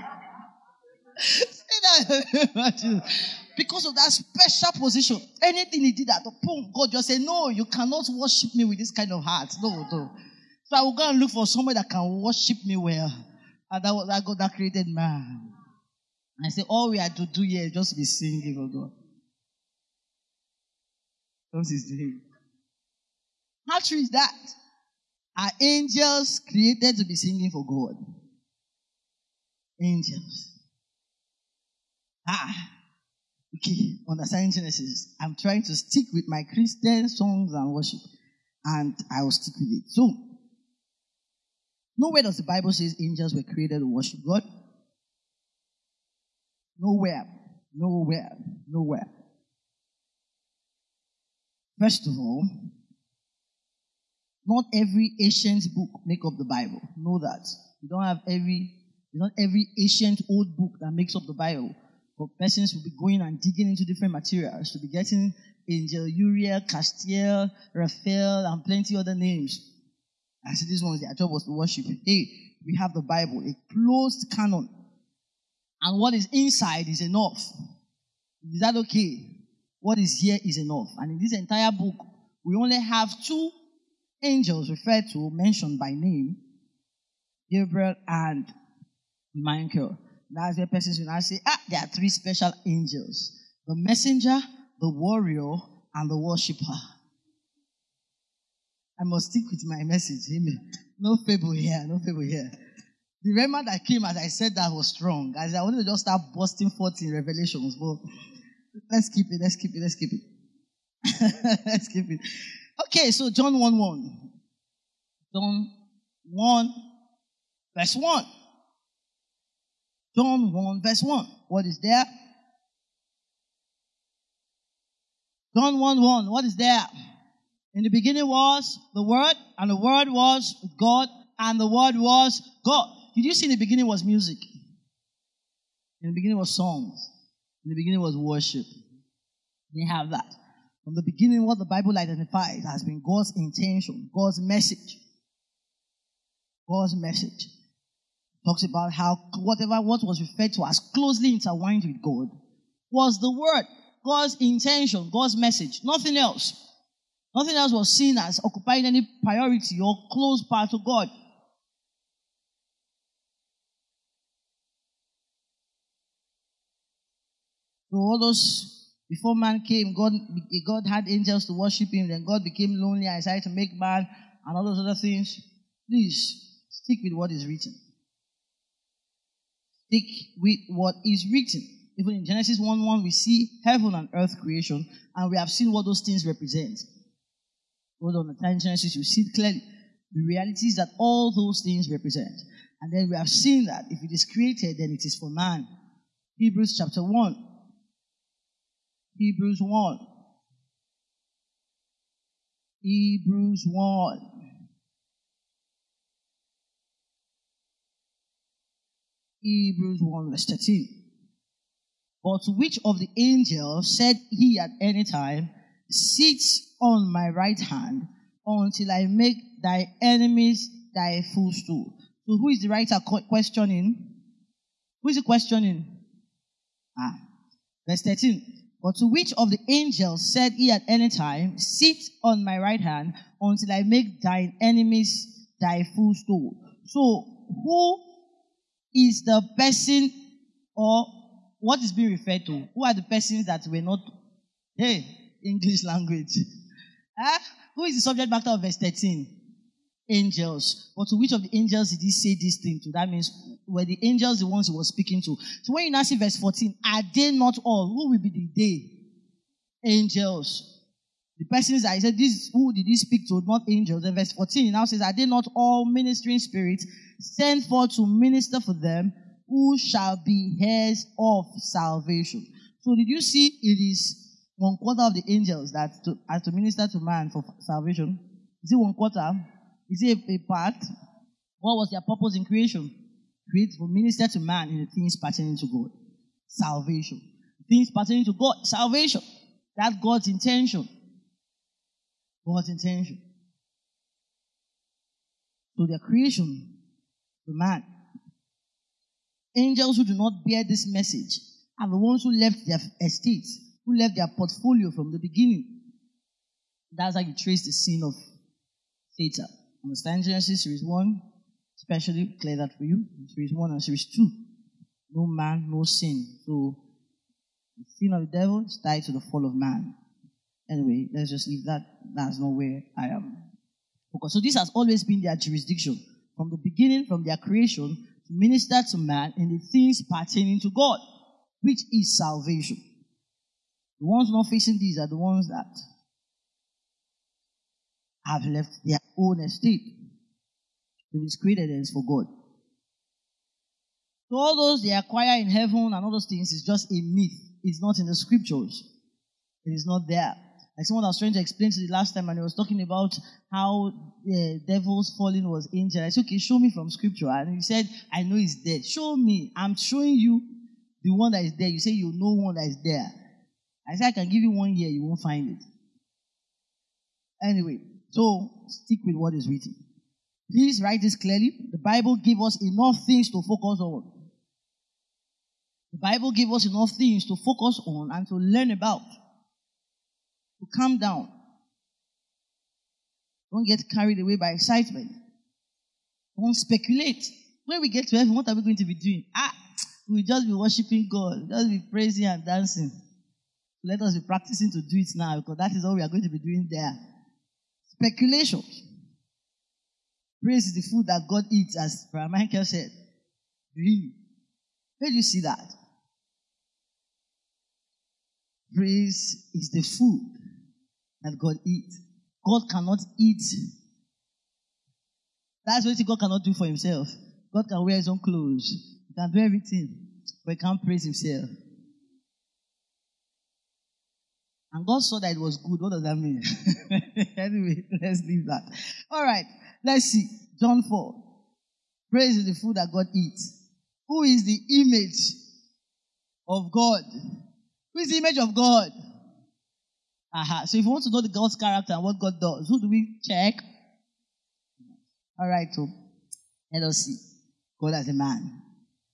See that? Because of that special position, anything he did at the point, God just said, no, you cannot worship me with this kind of heart. No, no. So I will go and look for somebody that can worship me well. And that was that God that created man. And I say, all we had to do here is just be singing for God. What is doing? How true is that? Are angels created to be singing for God? Angels. Ah. Okay, understanding Genesis. I'm trying to stick with my Christian songs and worship. And I will stick with it. So, nowhere does the Bible say angels were created to worship God. Nowhere. Nowhere. Nowhere. First of all, not every ancient book make up the Bible. Know that. You don't have every, not every ancient old book that makes up the Bible. But persons will be going and digging into different materials to be getting Angel Uriel, Castiel, Raphael, and plenty other names. I said this one, their job was to worship. Hey, we have the Bible, a closed canon. And what is inside is enough. Is that okay? What is here is enough. And in this entire book, we only have two angels referred to, mentioned by name, Gabriel and Michael. That's where persons will now say, ah, there are three special angels. The messenger, the warrior, and the worshipper. I must stick with my message. Amen. No fable here, no fable here. The rhema that came as I said that was strong. As I wanted to just start busting forth in Revelations, but let's keep it, let's keep it, let's keep it. Let's keep it. Okay, so John one one. John one, verse one. John one, verse one. What is there? John one, one. What is there? In the beginning was the Word, and the Word was God, and the Word was God. Did you see in the beginning was music? In the beginning was songs. In the beginning was worship. They have that. From the beginning, what the Bible identifies has been God's intention, God's message. God's message. talks about how whatever what was referred to as closely intertwined with God was the word, God's intention, God's message, nothing else. Nothing else was seen as occupying any priority or close part to God. So all those, before man came, God, God had angels to worship him, then God became lonely and decided to make man and all those other things. Please, stick with what is written. Stick with what is written. Even in Genesis one one, we see heaven and earth creation, and we have seen what those things represent. Hold on, the time in Genesis, you see clearly the realities that all those things represent. And then we have seen that if it is created, then it is for man. Hebrews chapter one. Hebrews one. Hebrews one. Hebrews one verse thirteen. But to which of the angels said he at any time, sit on my right hand until I make thy enemies thy footstool? So who is the writer questioning? Who is he questioning? Ah, verse thirteen. But to which of the angels said he at any time, sit on my right hand until I make thine enemies thy footstool? So who is the person, or what is being referred to? Who are the persons that were not, hey, English language. Ah, who is the subject matter of verse thirteen? Angels. But to which of the angels did he say this thing to? That means, were the angels the ones he was speaking to? So when you now see verse fourteen, are they not all? Who will be the they? Angels. The persons that he said, this, who did he speak to? Not angels. And verse fourteen, he now says, are they not all ministering spirits sent forth to minister for them who shall be heirs of salvation? So did you see it is one quarter of the angels that to, are to minister to man for salvation? Is it one quarter? Is it a, a part? What was their purpose in creation? Create to minister to man in the things pertaining to God. Salvation. Things pertaining to God. Salvation. That's God's intention. God's intention. So their creation, the man. Angels who do not bear this message are the ones who left their estates, who left their portfolio from the beginning. That's how you trace the sin of Satan. Understand Genesis series one? Especially clear that for you. Series one and series two. No man, no sin. So the sin of the devil is tied to the fall of man. Anyway, let's just leave that. That's not where I am. Okay, so this has always been their jurisdiction. From the beginning, from their creation, to minister to man in the things pertaining to God, which is salvation. The ones not facing these are the ones that have left their own estate. It is created and it's for God. So all those they acquire in heaven and all those things is just a myth. It's not in the scriptures. It is not there. Like someone I was trying to explain to the last time, and he was talking about how the uh, devil's falling was angel. I said, okay, show me from scripture. And he said, I know it's there. Show me. I'm showing you the one that is there. You say you know one that is there. I said, I can give you one year, you won't find it. Anyway, so stick with what is written. Please write this clearly. The Bible gives us enough things to focus on. The Bible gives us enough things to focus on and to learn about. To calm down. Don't get carried away by excitement. Don't speculate. When we get to heaven, what are we going to be doing? Ah, we'll just be worshiping God. We'll just be praising and dancing. Let us be practicing to do it now, because that is all we are going to be doing there. Speculation. Praise is the food that God eats, as Brother Michael said. Really? Where do you see that? Praise is the food that God eats. God cannot eat. That's what God cannot do for himself. God can wear his own clothes. He can do everything, but he can't praise himself. And God saw that it was good. What does that mean? Anyway, let's leave that. All right, let's see. John four. Praise is the food that God eats. Who is the image of God? Who is the image of God? Aha. So if you want to know the God's character and what God does, who do we check? All right, so let us see. God as a man.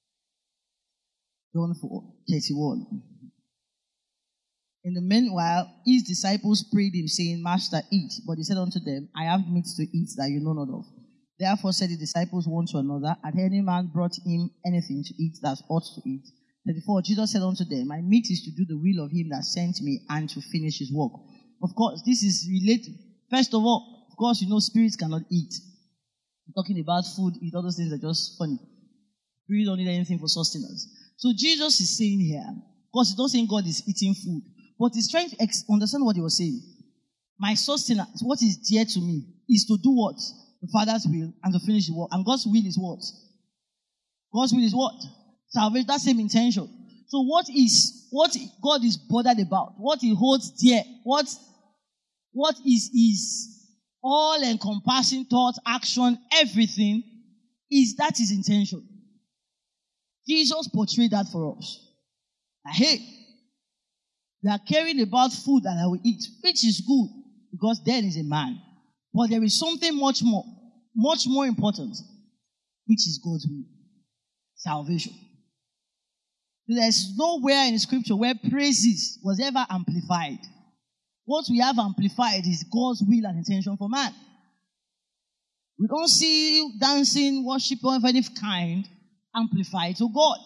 John four thirty-one. In the meanwhile, his disciples prayed him, saying, Master, eat. But he said unto them, I have meat to eat that you know not of. Therefore said the disciples one to another, Had any man brought him anything to eat that ought to eat? thirty-four. Jesus said unto them, My meat is to do the will of him that sent me and to finish his work. Of course, this is related. First of all, of course, you know, spirits cannot eat. Talking about food, eat, all those things are just funny. We don't need anything for sustenance. So Jesus is saying here, of course, he's not saying God is eating food, but he's trying to ex- understand what he was saying. My sustenance, what is dear to me, is to do what? The Father's will and to finish the work. And God's will is what? God's will is what? Salvation, that same intention. So what is, what God is bothered about, what he holds dear, what, what is his all-encompassing thought, action, everything, is that his intention. Jesus portrayed that for us. Now, hey, we are caring about food that I will eat, which is good, because then is a man. But there is something much more, much more important, which is God's will. Salvation. There's nowhere in the scripture where praises was ever amplified. What we have amplified is God's will and intention for man. We don't see dancing, worship of any kind amplified to God.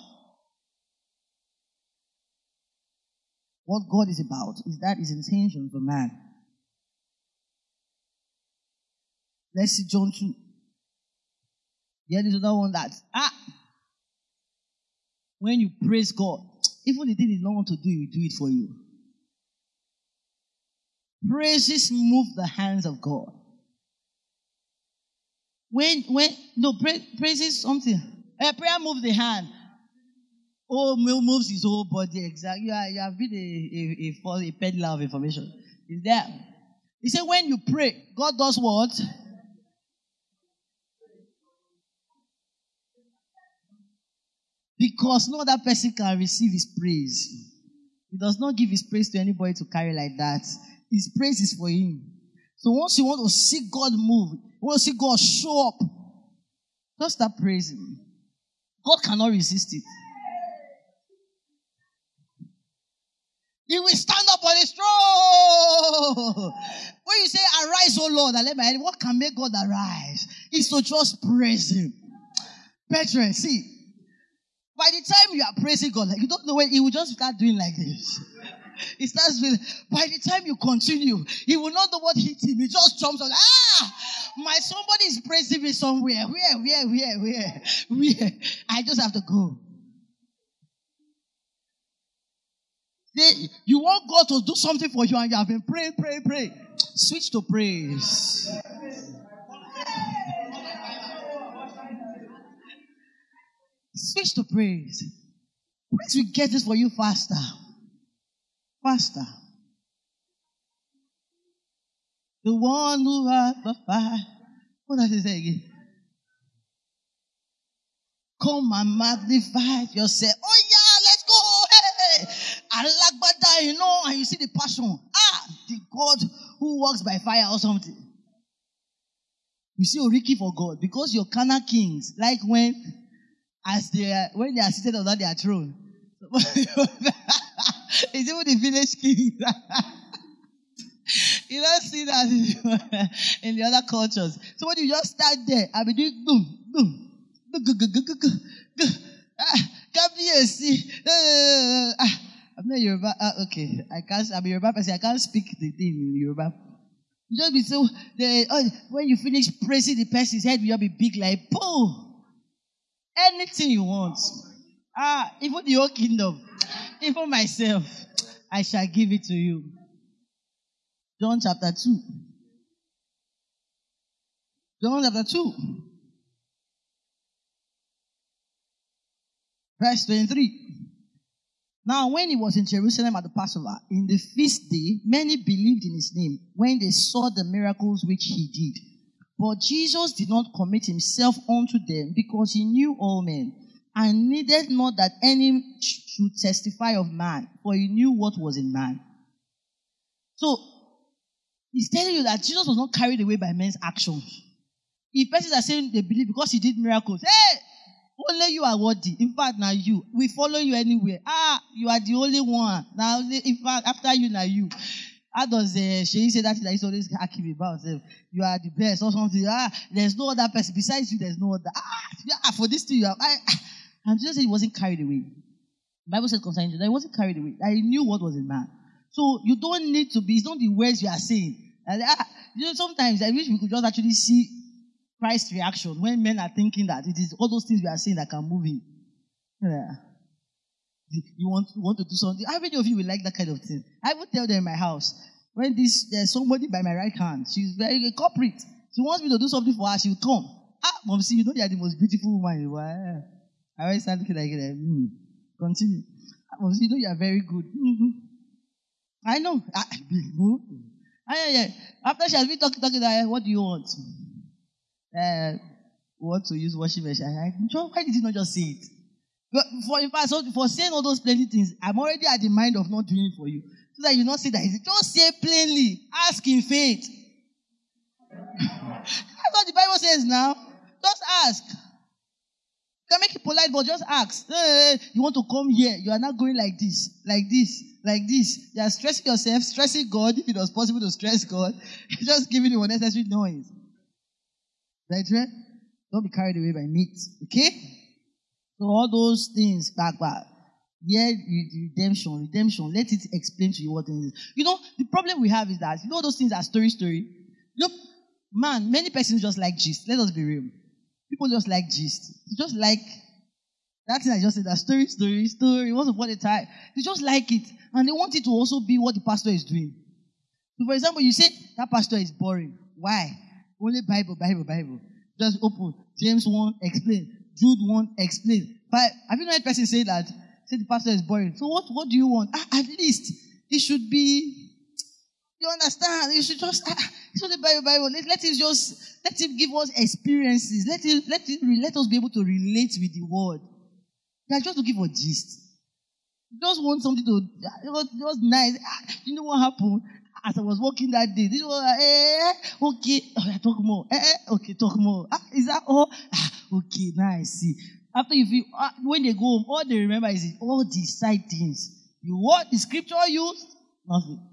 What God is about is that his intention for man. Let's see John two. Here is another one that, ah, when you praise God, even the thing you don't want to do, he will do it for you. Praises move the hands of God. When, when, no, pra- praises something. A prayer moves the hand. Oh, moves his whole body. Exactly. You, are, you have been a, a, a, a peddler of information. Is there? He said, when you pray, God does what? Because no other person can receive his praise. He does not give his praise to anybody to carry like that. His praise is for him. So once you want to see God move, you want to see God show up, just start praising. God cannot resist it. He will stand up on his throne. When you say, arise, O Lord, and let my enemy, what can make God arise? Is to just praise him. Brethren, see, by the time you are praising God, like you don't know when he will just start doing like this. He starts with, by the time you continue, he will not know what hit him. He just jumps on, ah, my somebody is praising me somewhere. Where, where, where, where, where? I just have to go. See, you want God to do something for you and you have been praying, praying, praying. Switch to praise. Switch to praise. Praise will get this for you faster. Faster. The one who had the fire. What does it say again? Come and magnify yourself. Oh yeah, let's go. Hey, Alagbada, you know, and you see the passion. Ah, the God who walks by fire or something. You see Oriki for God because your Kana kings, like when, as they are, when they are seated on their throne. It's even the village king. You don't see that in the other cultures. So when you just stand there, I'll be doing boom, boom. I'm not Yoruba. Uh, okay, I can't. I'm a Yoruba person. I can't speak the thing in Yoruba. You just be so. The, oh, when you finish praising the person's head, will be big like pooh. Anything you want. Ah, even the whole kingdom, even myself, I shall give it to you. John chapter two. John chapter two. Verse twenty-three. Now, when he was in Jerusalem at the Passover, in the feast day, many believed in his name when they saw the miracles which he did. But Jesus did not commit himself unto them because he knew all men and needed not that any should testify of man, for he knew what was in man. So, he's telling you that Jesus was not carried away by men's actions. If persons are saying they believe because he did miracles, hey, Only you are worthy. In fact, now you. We follow you anywhere. Ah, you are the only one. Now, in fact, after you, now you. How does uh, Sheyi say that that is always hacking about herself? You are the best or something. Ah, there's no other person besides you. There's no other. Ah, yeah, for this thing you have. I, and Jesus said he wasn't carried away. The Bible says concerning Jesus, he wasn't carried away. I knew what was in man. So you don't need to be. It's not the words you are saying. And, ah, you know, sometimes I wish we could just actually see Christ's reaction when men are thinking that it is all those things we are saying that can move him. Yeah. You want, you want to do something. How many of you will like that kind of thing? I would tell them in my house, when this there's somebody by my right hand, she's very a corporate. She wants me to do something for her, she will come. Ah, Mom, see, you know you are the most beautiful woman in the world. I always start looking like that. Mm. Continue. Ah, Mom, see, you know you are very good. Mm-hmm. I know. Ah, ah, yeah, yeah. After she has been talking, talking, like, what do you want? Uh, want to use washing machine. I, why did you not just say it? For, in fact, so for saying all those plenty things, I'm already at the mind of not doing it for you. So that you not say that. Just say plainly. Ask in faith. That's what the Bible says now. Just ask. You can make it polite, but just ask. Hey, you want to come here. You are not going like this, like this, like this. You are stressing yourself, stressing God. If it was possible to stress God, just giving you unnecessary noise. Right, right? Don't be carried away by meat. Okay? So all those things, back, back. Yeah, redemption, redemption. Let it explain to you what it is. You know, the problem we have is that, you know, those things are story, story. You know, man, many persons just like gist. Let us be real. People just like gist. They just like that thing I just said, that story, story, story. Once upon a time. They just like it. And they want it to also be what the pastor is doing. So, for example, you say, that pastor is boring. Why? Only Bible, Bible, Bible. Just open. James one, explain. Jude one, explain. But have you not heard a person say that? Say the pastor is boring. So what, what do you want? Ah, at least it should be, you understand? You should just, ah, it's not the Bible, Bible. Let, let it just, let him give us experiences. Let it, let it, let us be able to relate with the word. They are just to give a gist. You just want something to, it was, it was nice. Ah, you know what happened? As I was walking that day, this was, eh, okay, oh, talk more. Eh, okay, talk more. Ah, is that all? Ah, okay, now I see. After you feel, ah, when they go home, all they remember is all the side things. You what? The scripture used? Nothing.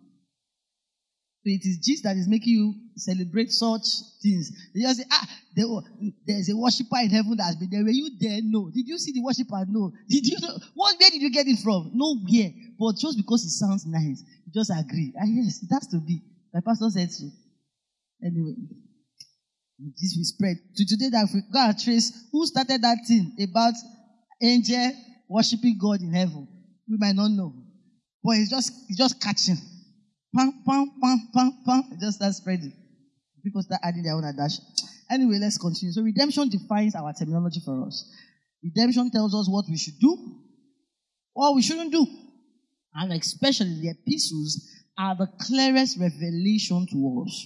So it is just that is making you celebrate such things. They just say, ah, there, there's a worshiper in heaven that has been there. Were you there? No. Did you see the worshiper? No. Did you know? What, where did you get it from? Nowhere. But just because it sounds nice, you just agree. Ah, yes, it has to be. My pastor said so. Anyway, this will spread. To today that we go and trace who started that thing about angel worshiping God in heaven. We might not know. But it's just, it's just catching. Pam, pam, pam, pam, pam. It just starts spreading. People start adding their own addition. Anyway, let's continue. So redemption defines our terminology for us. Redemption tells us what we should do, what we shouldn't do. And especially the epistles are the clearest revelation to us.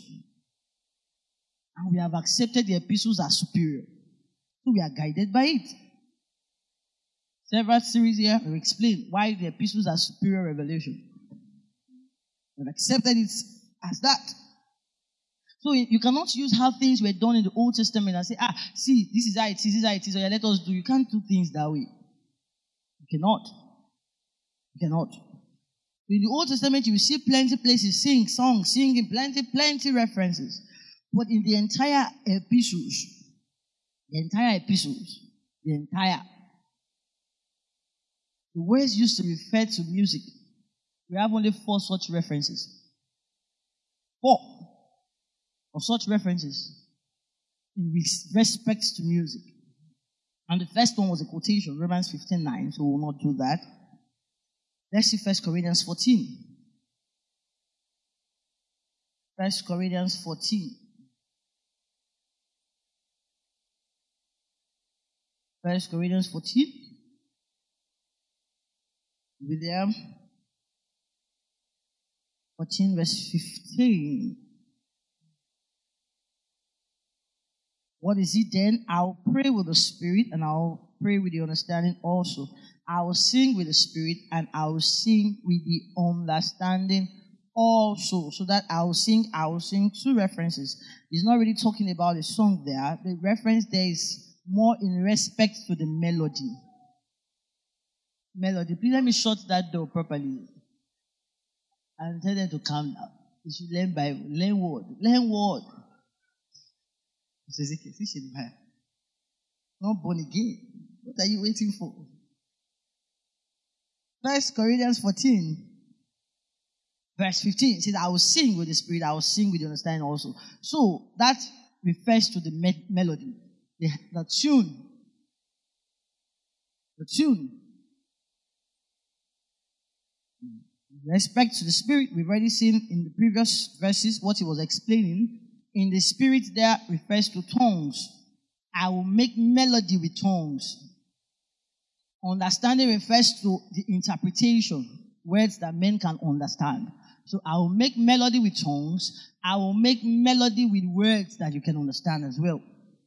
And we have accepted the epistles as superior. So we are guided by it. Several series here will explain why the epistles are superior revelation. We've accepted it as that. So you cannot use how things were done in the Old Testament and say, ah, see, this is how it is, this is how it is, so yeah, let us do. You can't do things that way. You cannot. You cannot. In the Old Testament, you will see plenty places, sing, songs, singing, plenty, plenty references. But in the entire epistles, the entire epistles, the entire, the words used to refer to music, we have only four such references. Four of such references in respect to music. And the first one was a quotation, Romans fifteen nine, so we will not do that. Let's see First Corinthians fourteen. First Corinthians fourteen. First Corinthians fourteen. William. fourteen verse fifteen. What is it then? I'll pray with the Spirit and I'll pray with the understanding also. I will sing with the Spirit and I will sing with the understanding also. So that I will sing, I will sing two references. He's not really talking about a song there. The reference there is more in respect to the melody. Melody. Please let me shut that door properly and tell them to calm down. You should learn Bible, learn word, learn word. Not born again. What are you waiting for? First Corinthians fourteen, verse fifteen says, I will sing with the spirit, I will sing with the understanding also. So that refers to the me- melody, the, the tune. The tune. Respect to the spirit, we've already seen in the previous verses what he was explaining. In the spirit there refers to tongues. I will make melody with tongues. Understanding refers to the interpretation, words that men can understand. So I will make melody with tongues. I will make melody with words that you can understand as well. Do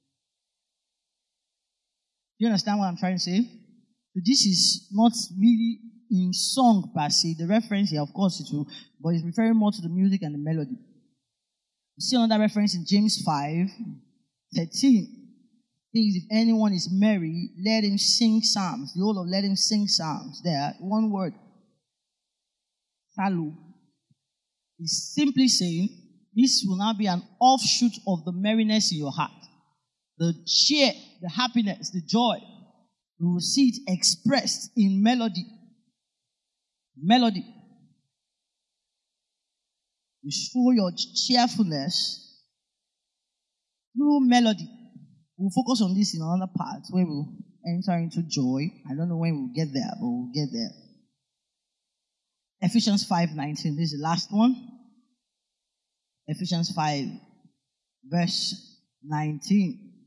you understand what I'm trying to say? So this is not really in song per se. The reference here, of course, it will, but it's referring more to the music and the melody. You see another reference in James five thirteen. If anyone is merry, let him sing psalms. The whole of let him sing psalms. There, one word. Salu. Is simply saying, this will now be an offshoot of the merriness in your heart. The cheer, the happiness, the joy. You will see it expressed in melody. Melody. You show your cheerfulness through melody. We'll focus on this in another part where we'll enter into joy. I don't know when we'll get there, but we'll get there. Ephesians five nineteen. This is the last one. Ephesians five, verse nineteen.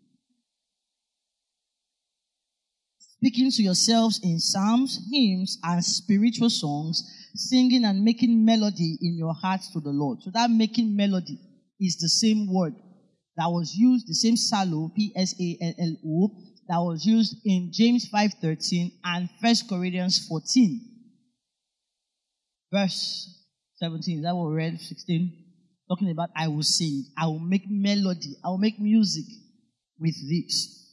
Speaking to yourselves in psalms, hymns, and spiritual songs, singing and making melody in your hearts to the Lord. So that making melody is the same word that was used, the same salo, P S A L L O, that was used in James five thirteen and First Corinthians fourteen. Verse seventeen, is that what we read? sixteen? Talking about, I will sing, I will make melody, I will make music with this.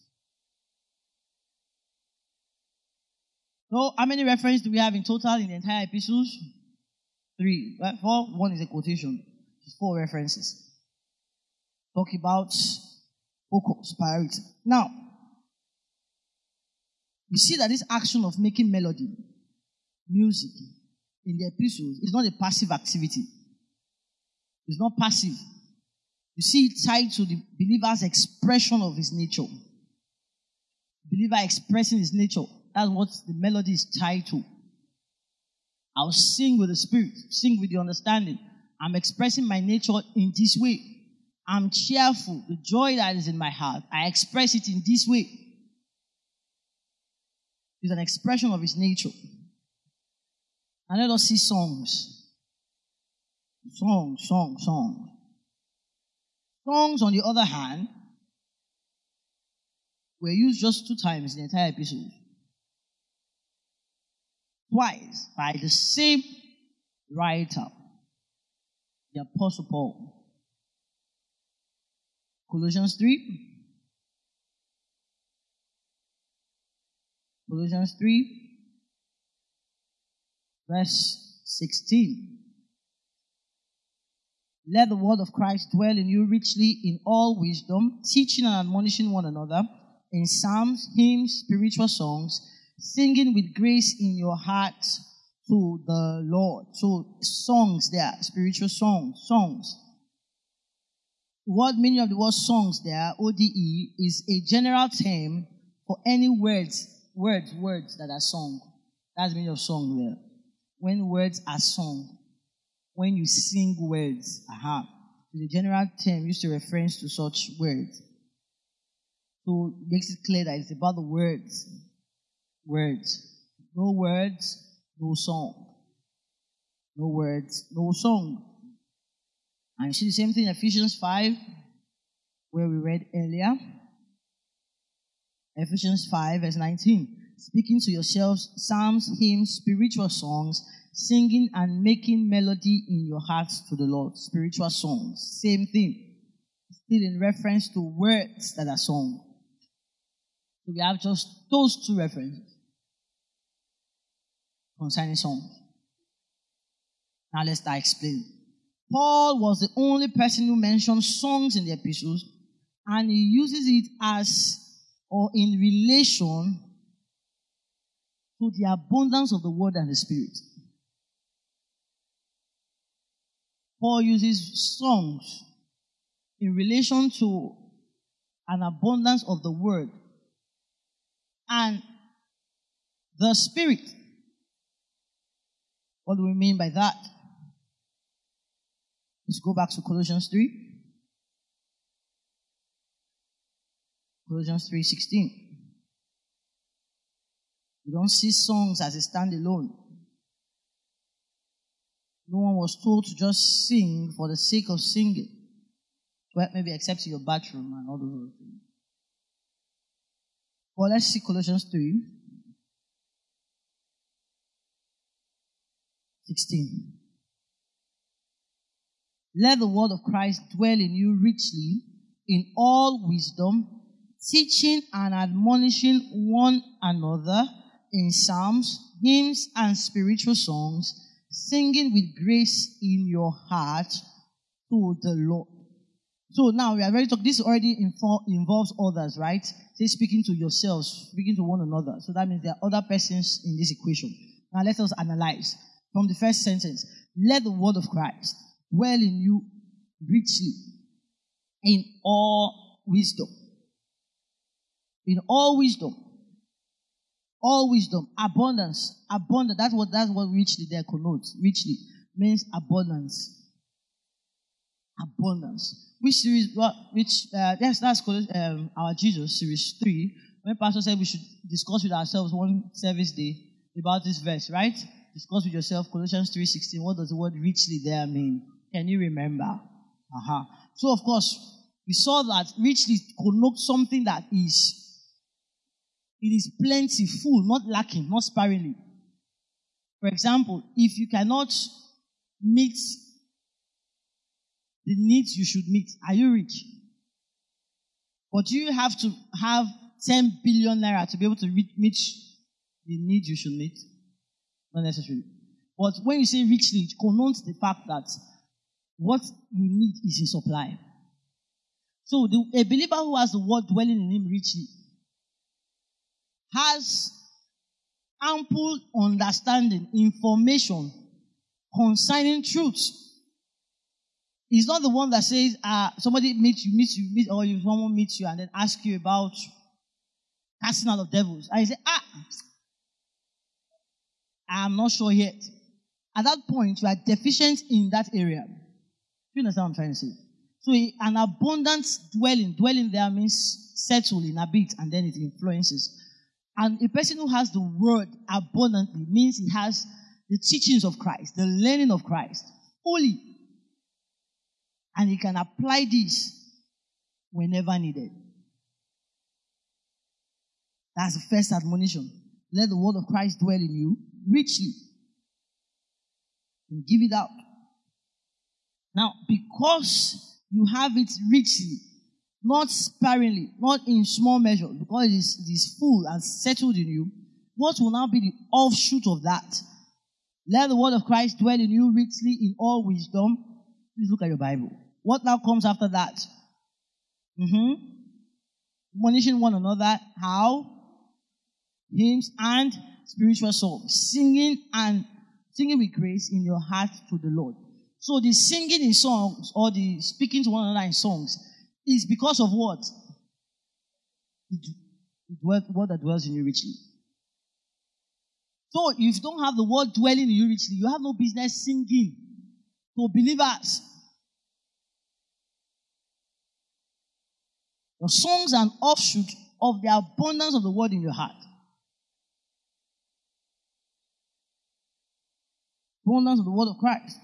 So, how many references do we have in total in the entire epistles? Three. Right? Four. One is a quotation. It's four references. Talk about focus, priority. Now, you see that this action of making melody, music, in the epistles is not a passive activity. It's not passive. You see it tied to the believer's expression of his nature. Believer expressing his nature. That's what the melody is tied to. I'll sing with the spirit, sing with the understanding. I'm expressing my nature in this way. I'm cheerful. The joy that is in my heart, I express it in this way. It's an expression of his nature. And let us see songs. Song, song, song. Songs, on the other hand, were used just two times in the entire episode. Twice by the same writer, the Apostle Paul. Colossians three. Colossians three, verse sixteen. Let the word of Christ dwell in you richly in all wisdom, teaching and admonishing one another in psalms, hymns, spiritual songs, singing with grace in your hearts to the Lord. So songs there, spiritual songs, songs. What meaning of the word songs there, O D E, is a general term for any words, words, words that are sung. That's the meaning of song there. When words are sung, when you sing words, aha. It's a general term used to reference to such words. So it makes it clear that it's about the words. Words. No words, no song. No words, no song. And you see the same thing in Ephesians five, where we read earlier. Ephesians five, verse nineteen. Speaking to yourselves psalms, hymns, spiritual songs, singing and making melody in your hearts to the Lord. Spiritual songs. Same thing. Still in reference to words that are sung. So we have just those two references concerning songs. Now let's start explaining. Paul was the only person who mentioned songs in the epistles, and he uses it as or in relation to the abundance of the word and the spirit. Paul uses songs in relation to an abundance of the word and the spirit. What do we mean by that? Let's go back to Colossians three. Colossians three sixteen. You don't see songs as a standalone. No one was told to just sing for the sake of singing. Well, maybe except in your bathroom and all those other things. Well, let's see Colossians three sixteen. Let the word of Christ dwell in you richly in all wisdom, teaching and admonishing one another in psalms, hymns, and spiritual songs, singing with grace in your heart to the Lord. So now we are already talking, this already info, involves others, right? Say speaking to yourselves, speaking to one another. So that means there are other persons in this equation. Now let us analyze from the first sentence. Let the word of Christ dwell in you richly in all wisdom. In all wisdom. All wisdom. Abundance. Abundance. That's what, that's what richly there connotes. Richly means abundance. Abundance. Which series, what, which, uh, yes, that's called, um, our Jesus, series three. When Pastor said we should discuss with ourselves one service day about this verse, right? Discuss with yourself, Colossians three sixteen. What does the word richly there mean? Can you remember? Uh-huh. So, of course, we saw that richly connotes something that is, it is plenty, full, not lacking, not sparingly. For example, if you cannot meet the needs you should meet, are you rich? But do you have to have ten billion naira to be able to meet the needs you should meet? Not necessarily. But when you say richly, it connotes the fact that what you need is in supply. So the, a believer who has the word dwelling in him richly has ample understanding, information concerning truths. He's not the one that says, uh, somebody meets you, meets you, meet, or if someone meets you and then asks you about casting out of devils. And you say, ah, I'm not sure yet. At that point, you are deficient in that area. Do you understand what I'm trying to say? So an abundant dwelling, dwelling there means settle, inhabit, and then it influences. And a person who has the word abundantly means he has the teachings of Christ, the learning of Christ, fully. And he can apply this whenever needed. That's the first admonition. Let the word of Christ dwell in you richly. And give it out. Now, because you have it richly, not sparingly, not in small measure, because it is, it is full and settled in you, what will now be the offshoot of that? Let the word of Christ dwell in you richly in all wisdom. Please look at your Bible. What now comes after that? Mm-hmm. Admonishing one another. How? Hymns and spiritual songs. Singing and singing with grace in your heart to the Lord. So the singing in songs or the speaking to one another in songs is because of what? The word that dwells in you richly. So if you don't have the word dwelling in you richly, you have no business singing to believers. Your songs are an offshoot of the abundance of the word in your heart. Abundance of the word of Christ.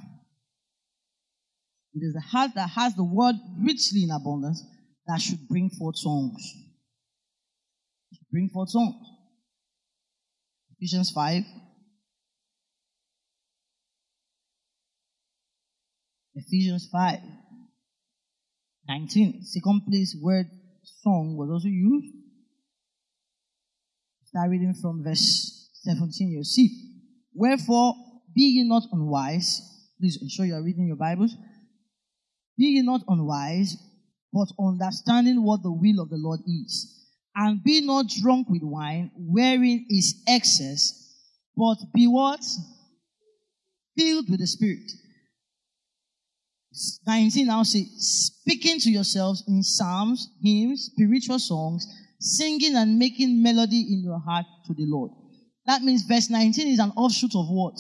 It is the heart that has the word richly in abundance that should bring forth songs. Bring forth songs. Ephesians five. Ephesians five. nineteen. Second place word song was also used. Start reading from verse seventeen. You see, wherefore be ye not unwise. Please ensure you are reading your Bibles. Be ye not unwise, but understanding what the will of the Lord is. And be not drunk with wine, wherein is excess, but be what? Filled with the Spirit. nineteen now says, speaking to yourselves in psalms, hymns, spiritual songs, singing and making melody in your heart to the Lord. That means verse nineteen is an offshoot of what?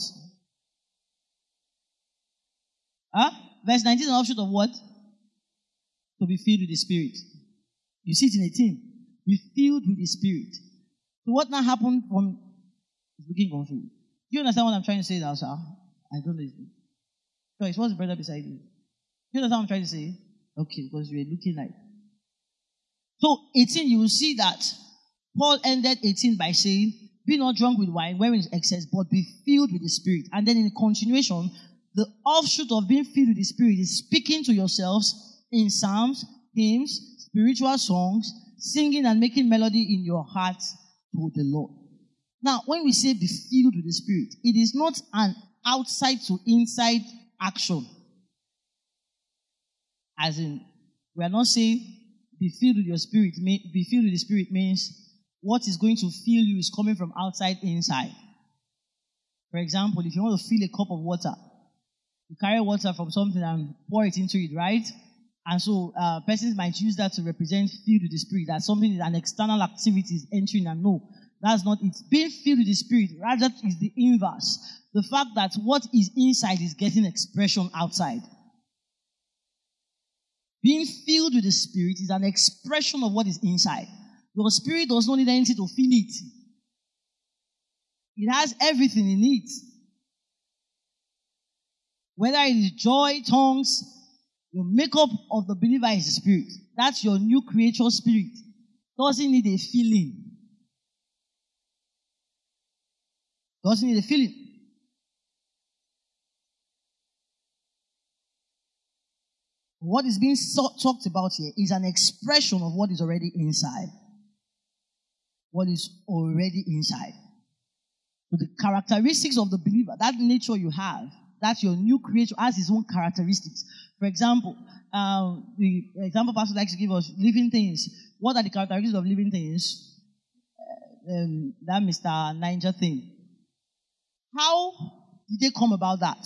Huh? Verse nineteen is an offshoot of what? To be filled with the Spirit. You see it in eighteen. Be filled with the Spirit. So what now happened from... It's looking confused. Do you understand what I'm trying to say now, sir? I don't know. So it was the brother beside you. Do you understand what I'm trying to say? Okay, because you were looking like... So eighteen, you will see that Paul ended eighteen by saying, be not drunk with wine, wherein is excess, but be filled with the Spirit. And then in continuation, the offshoot of being filled with the Spirit is speaking to yourselves in psalms, hymns, spiritual songs, singing and making melody in your heart to the Lord. Now, when we say be filled with the Spirit, it is not an outside to inside action. As in, we are not saying be filled with your Spirit. Be filled with the Spirit means what is going to fill you is coming from outside inside. For example, if you want to fill a cup of water, you carry water from something and pour it into it, right? And so uh, persons might use that to represent filled with the Spirit, that something is an external activity is entering, and no, that's not it. Being filled with the Spirit rather is the inverse. The fact that what is inside is getting expression outside. Being filled with the Spirit is an expression of what is inside. Your spirit does not need anything to fill it. It has everything in it. Whether it is joy, tongues, the makeup of the believer is the Spirit. That's your new creature spirit. Doesn't need a feeling. Doesn't need a feeling. What is being so- talked about here is an expression of what is already inside. What is already inside. So the characteristics of the believer, that nature you have, that's your new creature, has its own characteristics. For example, um, the example Pastor likes to give us, living things. What are the characteristics of living things? Uh, um, that Mister Niger thing. How did they come about that?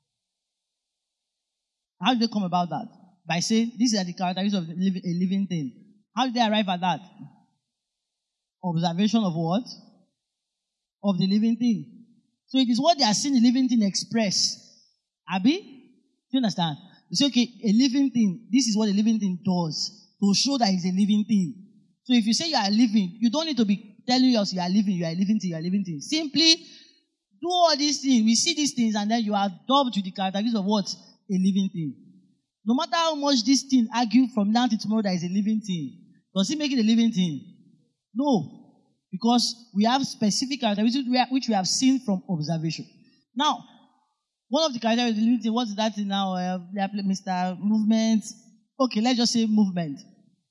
How did they come about that? By saying, these are the characteristics of a living thing. How did they arrive at that? Observation of what? Of the living thing. So it is what they are seeing the living thing express. Abi? Do you understand? You say, okay, a living thing, this is what a living thing does to show that it's a living thing. So if you say you are living, you don't need to be telling us you are living, you are a living thing, you are a living thing. Simply do all these things. We see these things and then you are dubbed with the characteristics of what? A living thing. No matter how much this thing argue from now to tomorrow that is a living thing, does it make it a living thing? No. Because we have specific characteristics which we have seen from observation. Now, one of the characteristics of the living thing, what's that in now? Uh, Mister Movement. Okay, let's just say movement.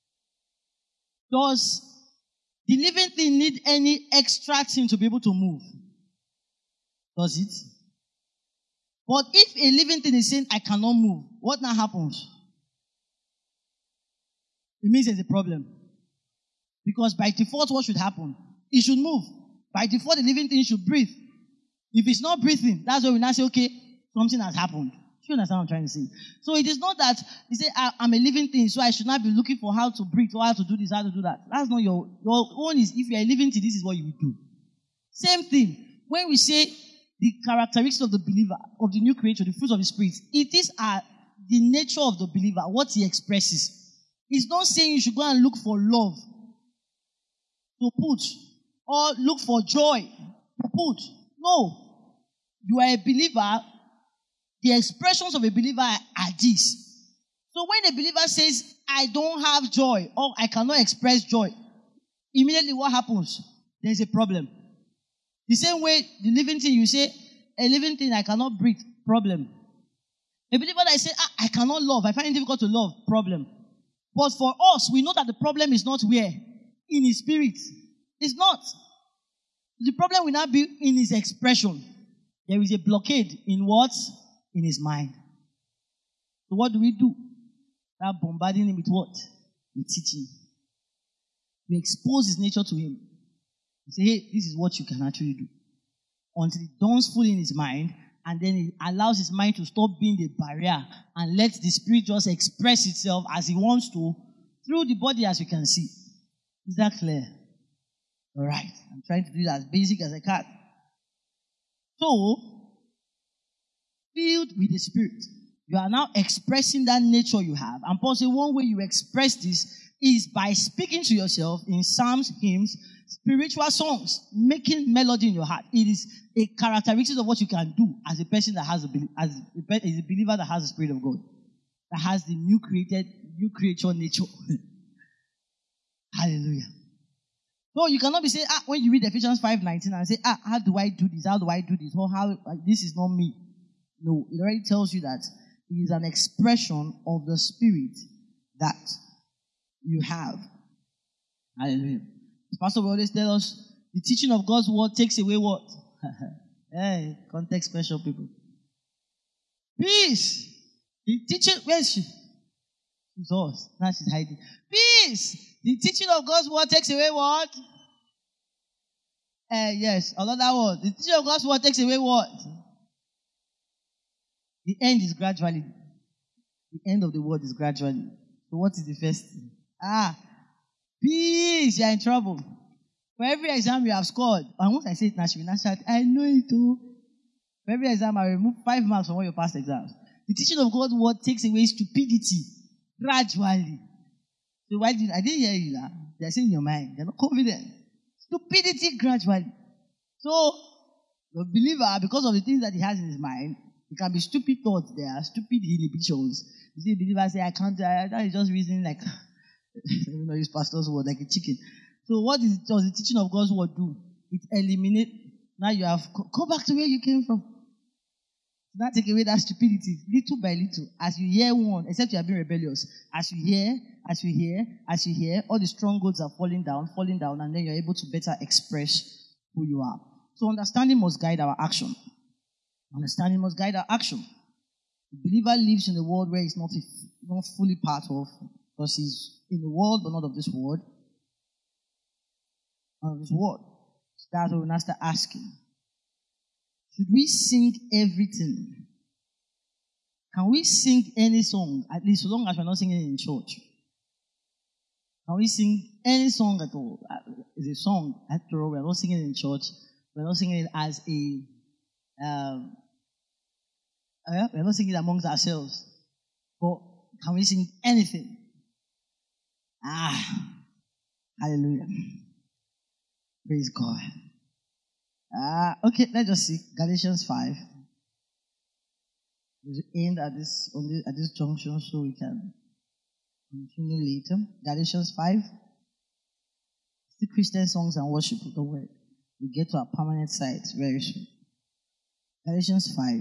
Does the living thing need any extra thing to be able to move? Does it? But if a living thing is saying, I cannot move, what now happens? It means there's a problem. Because by default, what should happen? It should move. By default, the living thing should breathe. If it's not breathing, that's why we now say, okay, something has happened. You understand what I'm trying to say? So it is not that you say, I'm a living thing, so I should not be looking for how to breathe, or how to do this, how to do that. That's not your, your own is, if you're a living thing, this is what you will do. Same thing. When we say the characteristics of the believer, of the new creature, the fruit of the Spirit, it is uh, the nature of the believer, what he expresses. It's not saying you should go and look for love to put, or look for joy to put. No. You are a believer. The expressions of a believer are these. So when a believer says, I don't have joy, or I cannot express joy, immediately what happens? There's a problem. The same way, the living thing, you say, a living thing, I cannot breathe, problem. A believer that say, ah, I cannot love, I find it difficult to love, problem. But for us, we know that the problem is not where? In his spirit. It's not. The problem will not be in his expression. There is a blockade in what? In his mind. So what do we do? Start bombarding him with what? With teaching. We expose his nature to him. We say, hey, this is what you can actually do. Until it dawns fully in his mind, and then it allows his mind to stop being the barrier and let the spirit just express itself as he wants to through the body, as you can see. Is that clear? All right. I'm trying to do it as basic as I can. So, filled with the Spirit, you are now expressing that nature you have. And Paul said one way you express this is by speaking to yourself in psalms, hymns, spiritual songs, making melody in your heart. It is a characteristic of what you can do as a person that has a, as a believer that has the Spirit of God, that has the new created, new creature nature. Hallelujah. So you cannot be saying, ah, when you read Ephesians five nineteen and say, ah, how do I do this? How do I do this? Or how, uh, this is not me. No, it already tells you that it is an expression of the Spirit that you have. Hallelujah. Pastor will always tell us, the teaching of God's word takes away what? Hey, context question, people. Peace. The teaching, where is she? She's us. Now she's hiding. Peace. The teaching of God's word takes away what? Uh, yes, another word. The teaching of God's word takes away what? The end is gradually. The end of the word is gradually. So what is the first thing? Ah, peace. You are in trouble. For every exam you have scored, and once I say it naturally, naturally, I know it too. For every exam, I remove five marks from all your past exams. The teaching of God's word takes away stupidity gradually. So why did I didn't hear you now? They're saying in your mind, they're not confident. Stupidity gradually. So the believer, because of the things that he has in his mind, it can be stupid thoughts there, stupid inhibitions. You see, the believer say, I can't, I, that is just reasoning like, you know, use pastor's word, like a chicken. So what is, does the teaching of God's word do? It eliminates, now you have, go back to where you came from. Now take away that stupidity, little by little, as you hear one, except you are being rebellious. As you hear, as you hear, as you hear, all the strongholds are falling down, falling down, and then you're able to better express who you are. So understanding must guide our action. Understanding must guide our action. The believer lives in a world where he's not, not fully part of, because he's in the world, but not of this world. Not of this world. So that's what we now start asking. Should we sing everything? Can we sing any song, at least so long as we're not singing it in church? Can we sing any song at all? It's a song, after all, we're not singing it in church. We're not singing it as a, um, uh, we're not singing it amongst ourselves. But can we sing anything? Ah, hallelujah. Praise God. Ah, uh, okay, let's just see. Galatians five. We'll end at this, on this, at this junction so we can continue later. Galatians five. The Christian songs and worship, don't worry. We get to our permanent site very soon. Galatians five.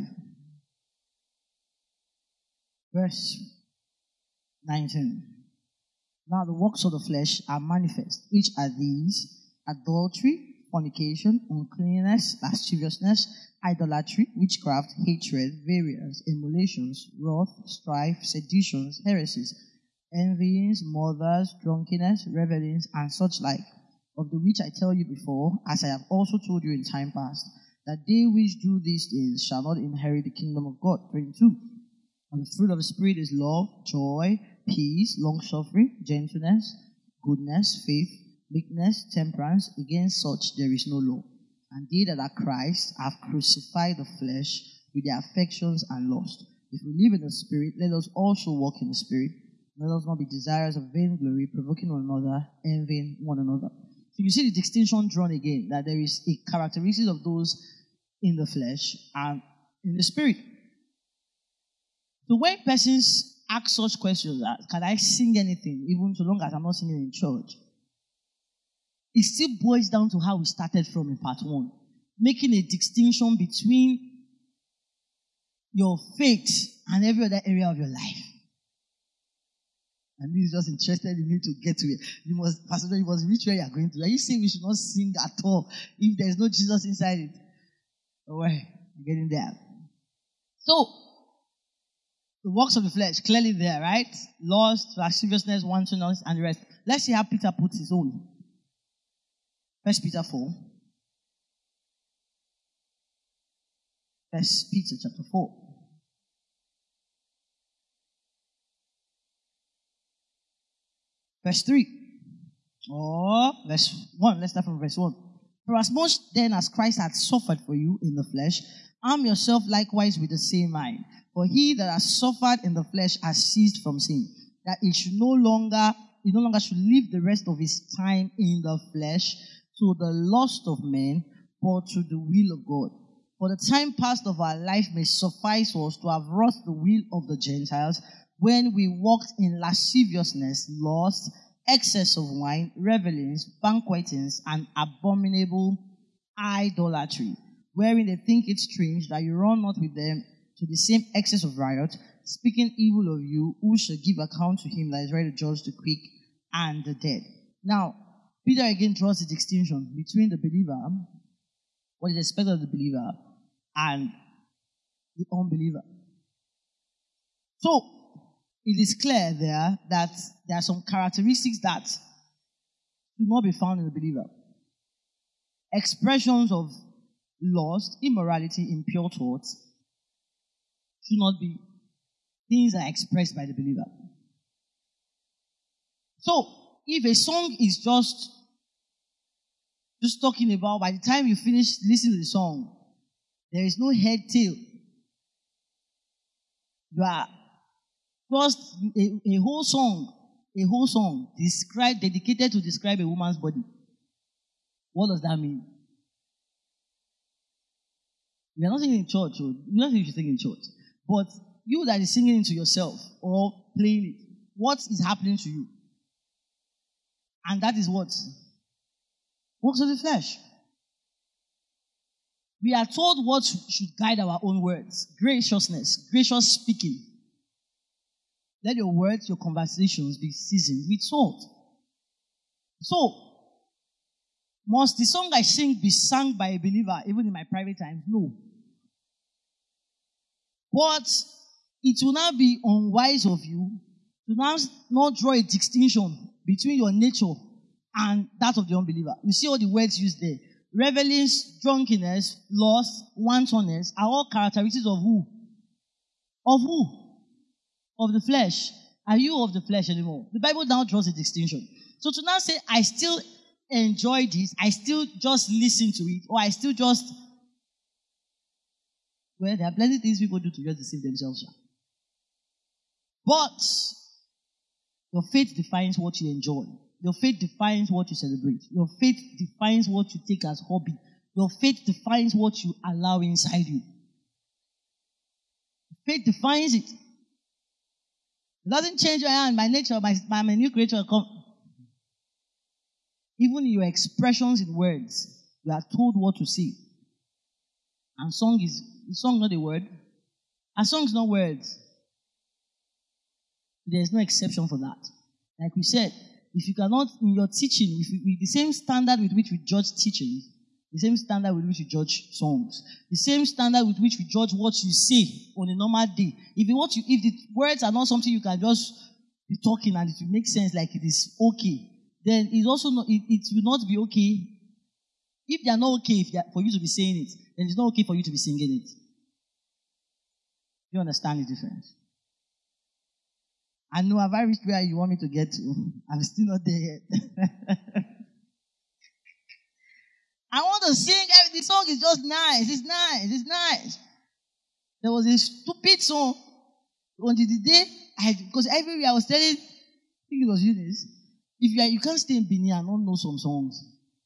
Verse nineteen. Now the works of the flesh are manifest, which are these: adultery, fornication, uncleanness, lasciviousness, idolatry, witchcraft, hatred, variance, emulations, wrath, strife, seditions, heresies, envyings, murders, drunkenness, revelings, and such like, of the which I tell you before, as I have also told you in time past, that they which do these things shall not inherit the kingdom of God. twenty-two. And the fruit of the Spirit is love, joy, peace, long-suffering, gentleness, goodness, faith, meekness, temperance. Against such there is no law. And they that are Christ have crucified the flesh with their affections and lust. If we live in the Spirit, let us also walk in the Spirit. Let us not be desirous of vainglory, provoking one another, envying one another. So you see the distinction drawn again, that there is a characteristic of those in the flesh and in the Spirit. So when persons ask such questions, can I sing anything, even so long as I'm not singing in church? It still boils down to how we started from in part one, making a distinction between your faith and every other area of your life. And he's just interested in me to get to it. You must, Pastor, you must reach where you are going to. Are you saying we should not sing at all if there's no Jesus inside it? Oh, wait, I'm getting there. So, the works of the flesh, clearly there, right? Lust, lasciviousness, wantonness, and the rest. Let's see how Peter puts his own. First Peter four. First Peter chapter four. Verse three. Or verse one. Let's start from verse one. For as much then as Christ had suffered for you in the flesh, arm yourself likewise with the same mind. For he that has suffered in the flesh has ceased from sin, that he should no longer, he no longer should live the rest of his time in the flesh to the lust of men, but to the will of God. For the time past of our life may suffice for us to have wrought the will of the Gentiles, when we walked in lasciviousness, lust, excess of wine, revelings, banquetings, and abominable idolatry, wherein they think it strange that you run not with them to the same excess of riot, speaking evil of you, who shall give account to him that is ready to judge the quick and the dead. Now, Peter again draws the distinction between the believer, what is expected of the believer, and the unbeliever. So, it is clear there that there are some characteristics that do not be found in the believer. Expressions of lust, immorality, impure thoughts should not be things that are expressed by the believer. So, if a song is just just talking about, by the time you finish listening to the song, there is no head tail. You are just a, a whole song, a whole song described, dedicated to describe a woman's body. What does that mean? You are not singing in church, or you not think you should sing in church. But you that is singing into yourself or playing it, what is happening to you? And that is what? Works of the flesh. We are told what should guide our own words. Graciousness, gracious speaking. Let your words, your conversations be seasoned with salt. So, must the song I sing be sung by a believer, even in my private times? No. But it will not be unwise of you to now not draw a distinction between your nature and that of the unbeliever. You see all the words used there. Revelings, drunkenness, lust, wantonness are all characteristics of who? Of who? Of the flesh. Are you of the flesh anymore? The Bible now draws a distinction. So to now say, I still enjoy this, I still just listen to it, or I still just, well, there are plenty of things people do to just deceive themselves. But your faith defines what you enjoy. Your faith defines what you celebrate. Your faith defines what you take as hobby. Your faith defines what you allow inside you. Faith defines it. It doesn't change who I am, my nature, my, I'm a new creature. Even in your expressions in words, you are told what to say. And song is, is song not a word? A song is not words. There is no exception for that. Like we said, if you cannot, in your teaching, if you, with the same standard with which we judge teaching, the same standard with which we judge songs, the same standard with which we judge what you say on a normal day. If, what you, if the words are not something you can just be talking and it will make sense like it is okay, then it's also not, it, it will not be okay. If they are not okay if they are, for you to be saying it, then it's not okay for you to be singing it. You understand the difference? I know, have I reached where you want me to get to? I'm still not there yet. I want to sing. The song is just nice. It's nice. It's nice. There was a stupid song on the day, I, because everywhere I was telling, I think it was Eunice, if you are, you can't stay in Benin and not know some songs.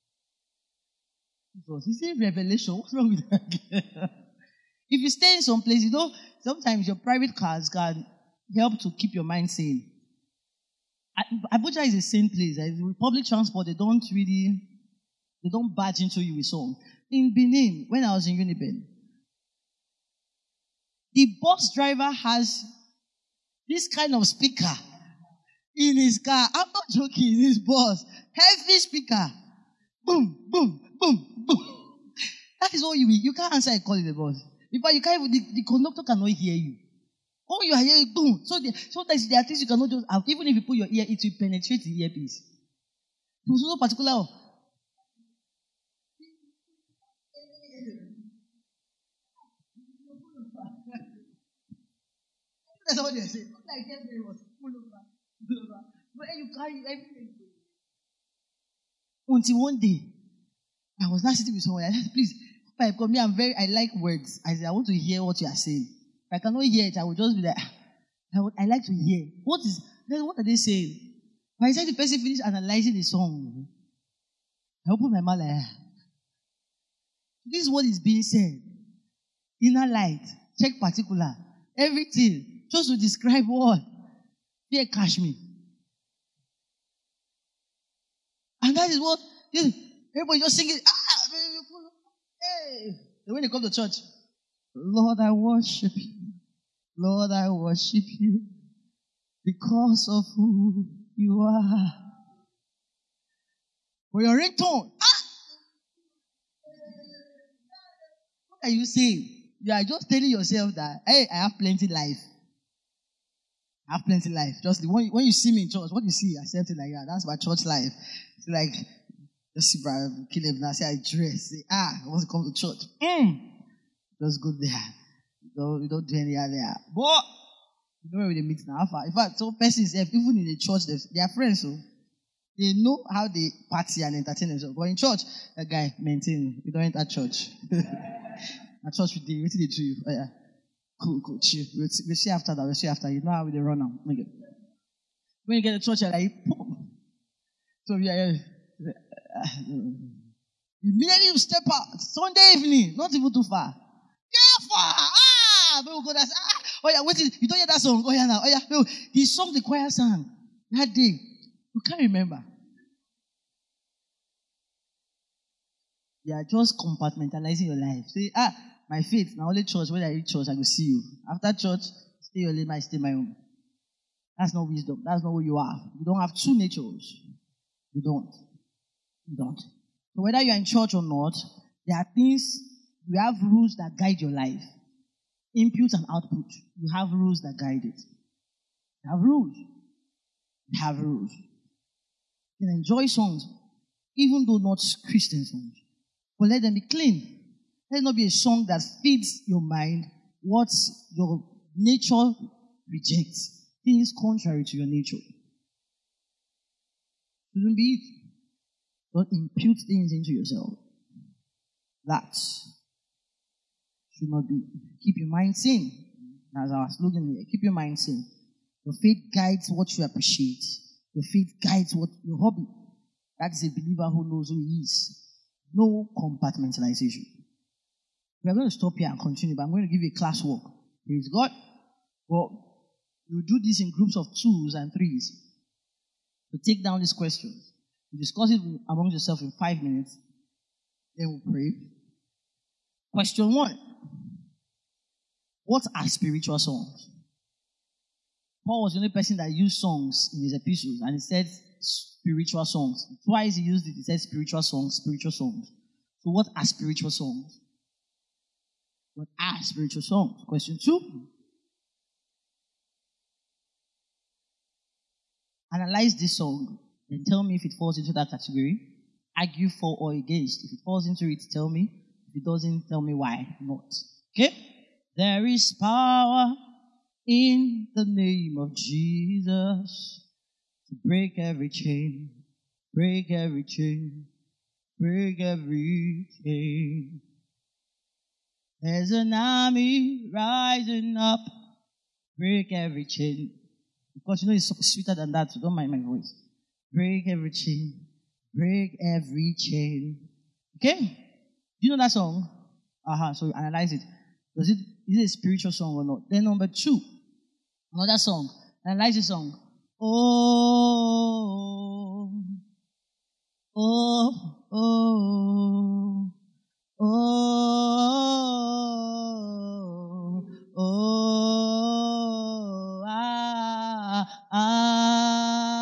It was, he said revelation. What's wrong with that? If you stay in some place, you know, sometimes your private cars can help to keep your mind sane. Abuja is a sane place. With public transport, they don't really, they don't barge into you with song. In Benin, when I was in Uniben, the bus driver has this kind of speaker. in his car. I'm not joking. His boss. Heavy speaker. Boom, boom, boom, boom. That is all you You can't answer a call in the bus. In fact, you can't even, the, the conductor cannot hear you. All you are hearing, boom. So the, sometimes there are things you cannot just have. Even if you put your ear, it will penetrate the earpiece. It was so particular. That's what they say. Like yesterday was pull over, pull over. But you carry everything. Until one day, I was not sitting with someone. I said, please, because me, I'm very, I like words. I said, I want to hear what you are saying. If I cannot hear it, I will just be like, I, would, I like to hear. What is, what are they saying? By the time the person finished analyzing the song, I opened my mouth like, this is what is being said. Inner light, check particular, everything, just to describe what? Fear catch me. And that is what, everybody just singing, ah, hey. When they come to church, Lord, I worship you. Lord, I worship you because of who you are. For your ringtone, ah! What are you saying? You are just telling yourself that, hey, I have plenty life. I have plenty life. Just when, when you see me in church, what you see, I say something like that. That's my church life. It's like, just see Brother Caleb now, say I dress. Say, ah, I want to come to church. Mm. Just go there. You don't, you don't do any other. But, you know where they meet now. In fact, some persons, even in the church, they are friends, so they know how they party and entertain themselves. But in church, that guy, maintain, you don't enter church. At church, we did, what did they do you? Oh, yeah. Cool, cool, chill. We'll, we'll see after that, we'll see after. You know how they run now. Okay. When you get to church, you're like, boom. So, yeah, yeah. Immediately you step out. Sunday evening, not even too far. Yeah, far. Ah, people go there. Ah, oh yeah, wait, you don't hear that song. Oh yeah, now. Oh yeah, no, the song the choir sang that day, you can't remember. You are just compartmentalizing your life. Say, ah, my faith, now only church. When I reach church, I go see you. After church, stay your lane, I stay my own. That's not wisdom. That's not who you are. You don't have two natures. You don't. You don't. So whether you're in church or not, there are things, you have rules that guide your life. Input and output. You have rules that guide it. You have rules. You have rules. You can enjoy songs, even though not Christian songs. But let them be clean. Let it not be a song that feeds your mind what your nature rejects. Things contrary to your nature. Shouldn't be it. Don't impute things into yourself. That should not be. Keep your mind sane. That's our slogan here. Keep your mind sane. Your faith guides what you appreciate. Your faith guides what your hobby. That is a believer who knows who he is. No compartmentalization. We are going to stop here and continue, but I'm going to give you a class work. Praise God. Well, you do this in groups of twos and threes. You take down these questions. You discuss it among yourself in five minutes. Then we'll pray. Question one. What are spiritual songs? Paul was the only person that used songs in his epistles, and he said spiritual songs. Twice he used it, he said spiritual songs, spiritual songs. So what are spiritual songs? What are spiritual songs? Question two. Analyze this song and tell me if it falls into that category. Argue for or against. If it falls into it, tell me. If it doesn't, tell me why not. Okay? There is power in the name of Jesus to break every chain, break every chain, break every chain. There's an army rising up, break every chain. Because you know it's sweeter than that, so don't mind my voice. Break every chain, break every chain. Okay? Do you know that song? Uh-huh, so analyze it. Does it, is it a spiritual song or not? Then number two, another song. Analyze the song. Oh, oh, oh, oh, oh, ah, ah.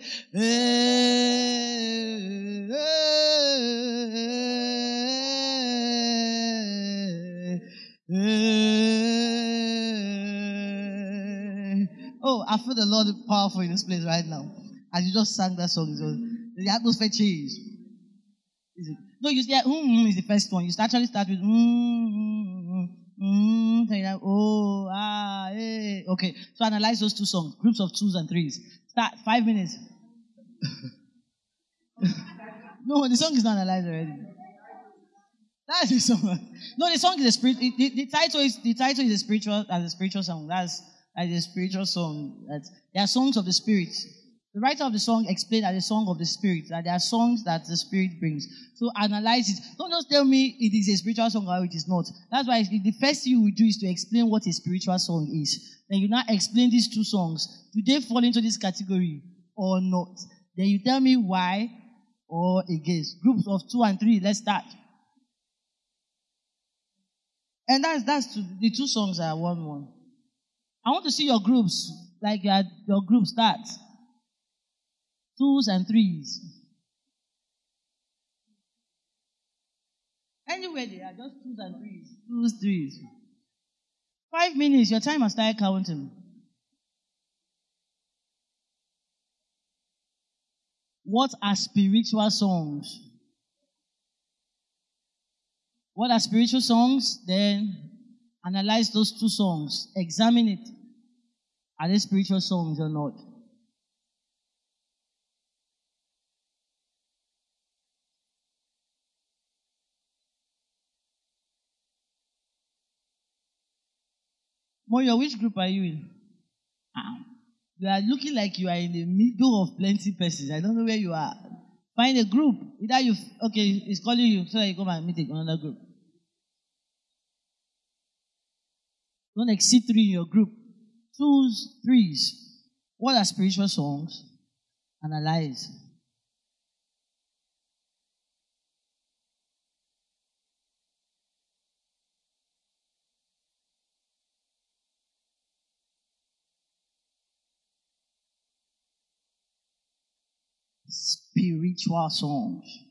Oh, I feel the Lord powerful in this place right now. As you just sang that song, so the atmosphere changed. No, you see, mm, is the first one. You actually start with mm, mm, mm, oh, ah, hey. Okay, so analyze those two songs, groups of twos and threes. Start five minutes. No, the song is not analyzed already. That's the song. No, the song is a spirit. The, the title is the title is a spiritual as a spiritual song. That's as a spiritual song. That they are songs of the spirit. The writer of the song explained that the song of the spirit, that there are songs that the spirit brings. So analyze it. Don't just tell me it is a spiritual song or it is not. That's why the first thing you will do is to explain what a spiritual song is. Then you now explain these two songs. Do they fall into this category or not? Then you tell me why or against. Groups of two and three. Let's start. And that's that's two, the two songs are one one. I want to see your groups, like your your group start. Twos and threes. Anywhere they are, just twos and threes. Twos, threes. Five minutes, your time has started counting. What are spiritual songs? What are spiritual songs? Then analyze those two songs. Examine it. Are they spiritual songs or not? Moyo, which group are you in? Ah, you are looking like you are in the middle of plenty persons. I don't know where you are. Find a group. Either you, okay, it's calling you, so that you come and meet another group. Don't exceed three in your group. Twos, threes. What are spiritual songs? Analyze. Spiritual songs.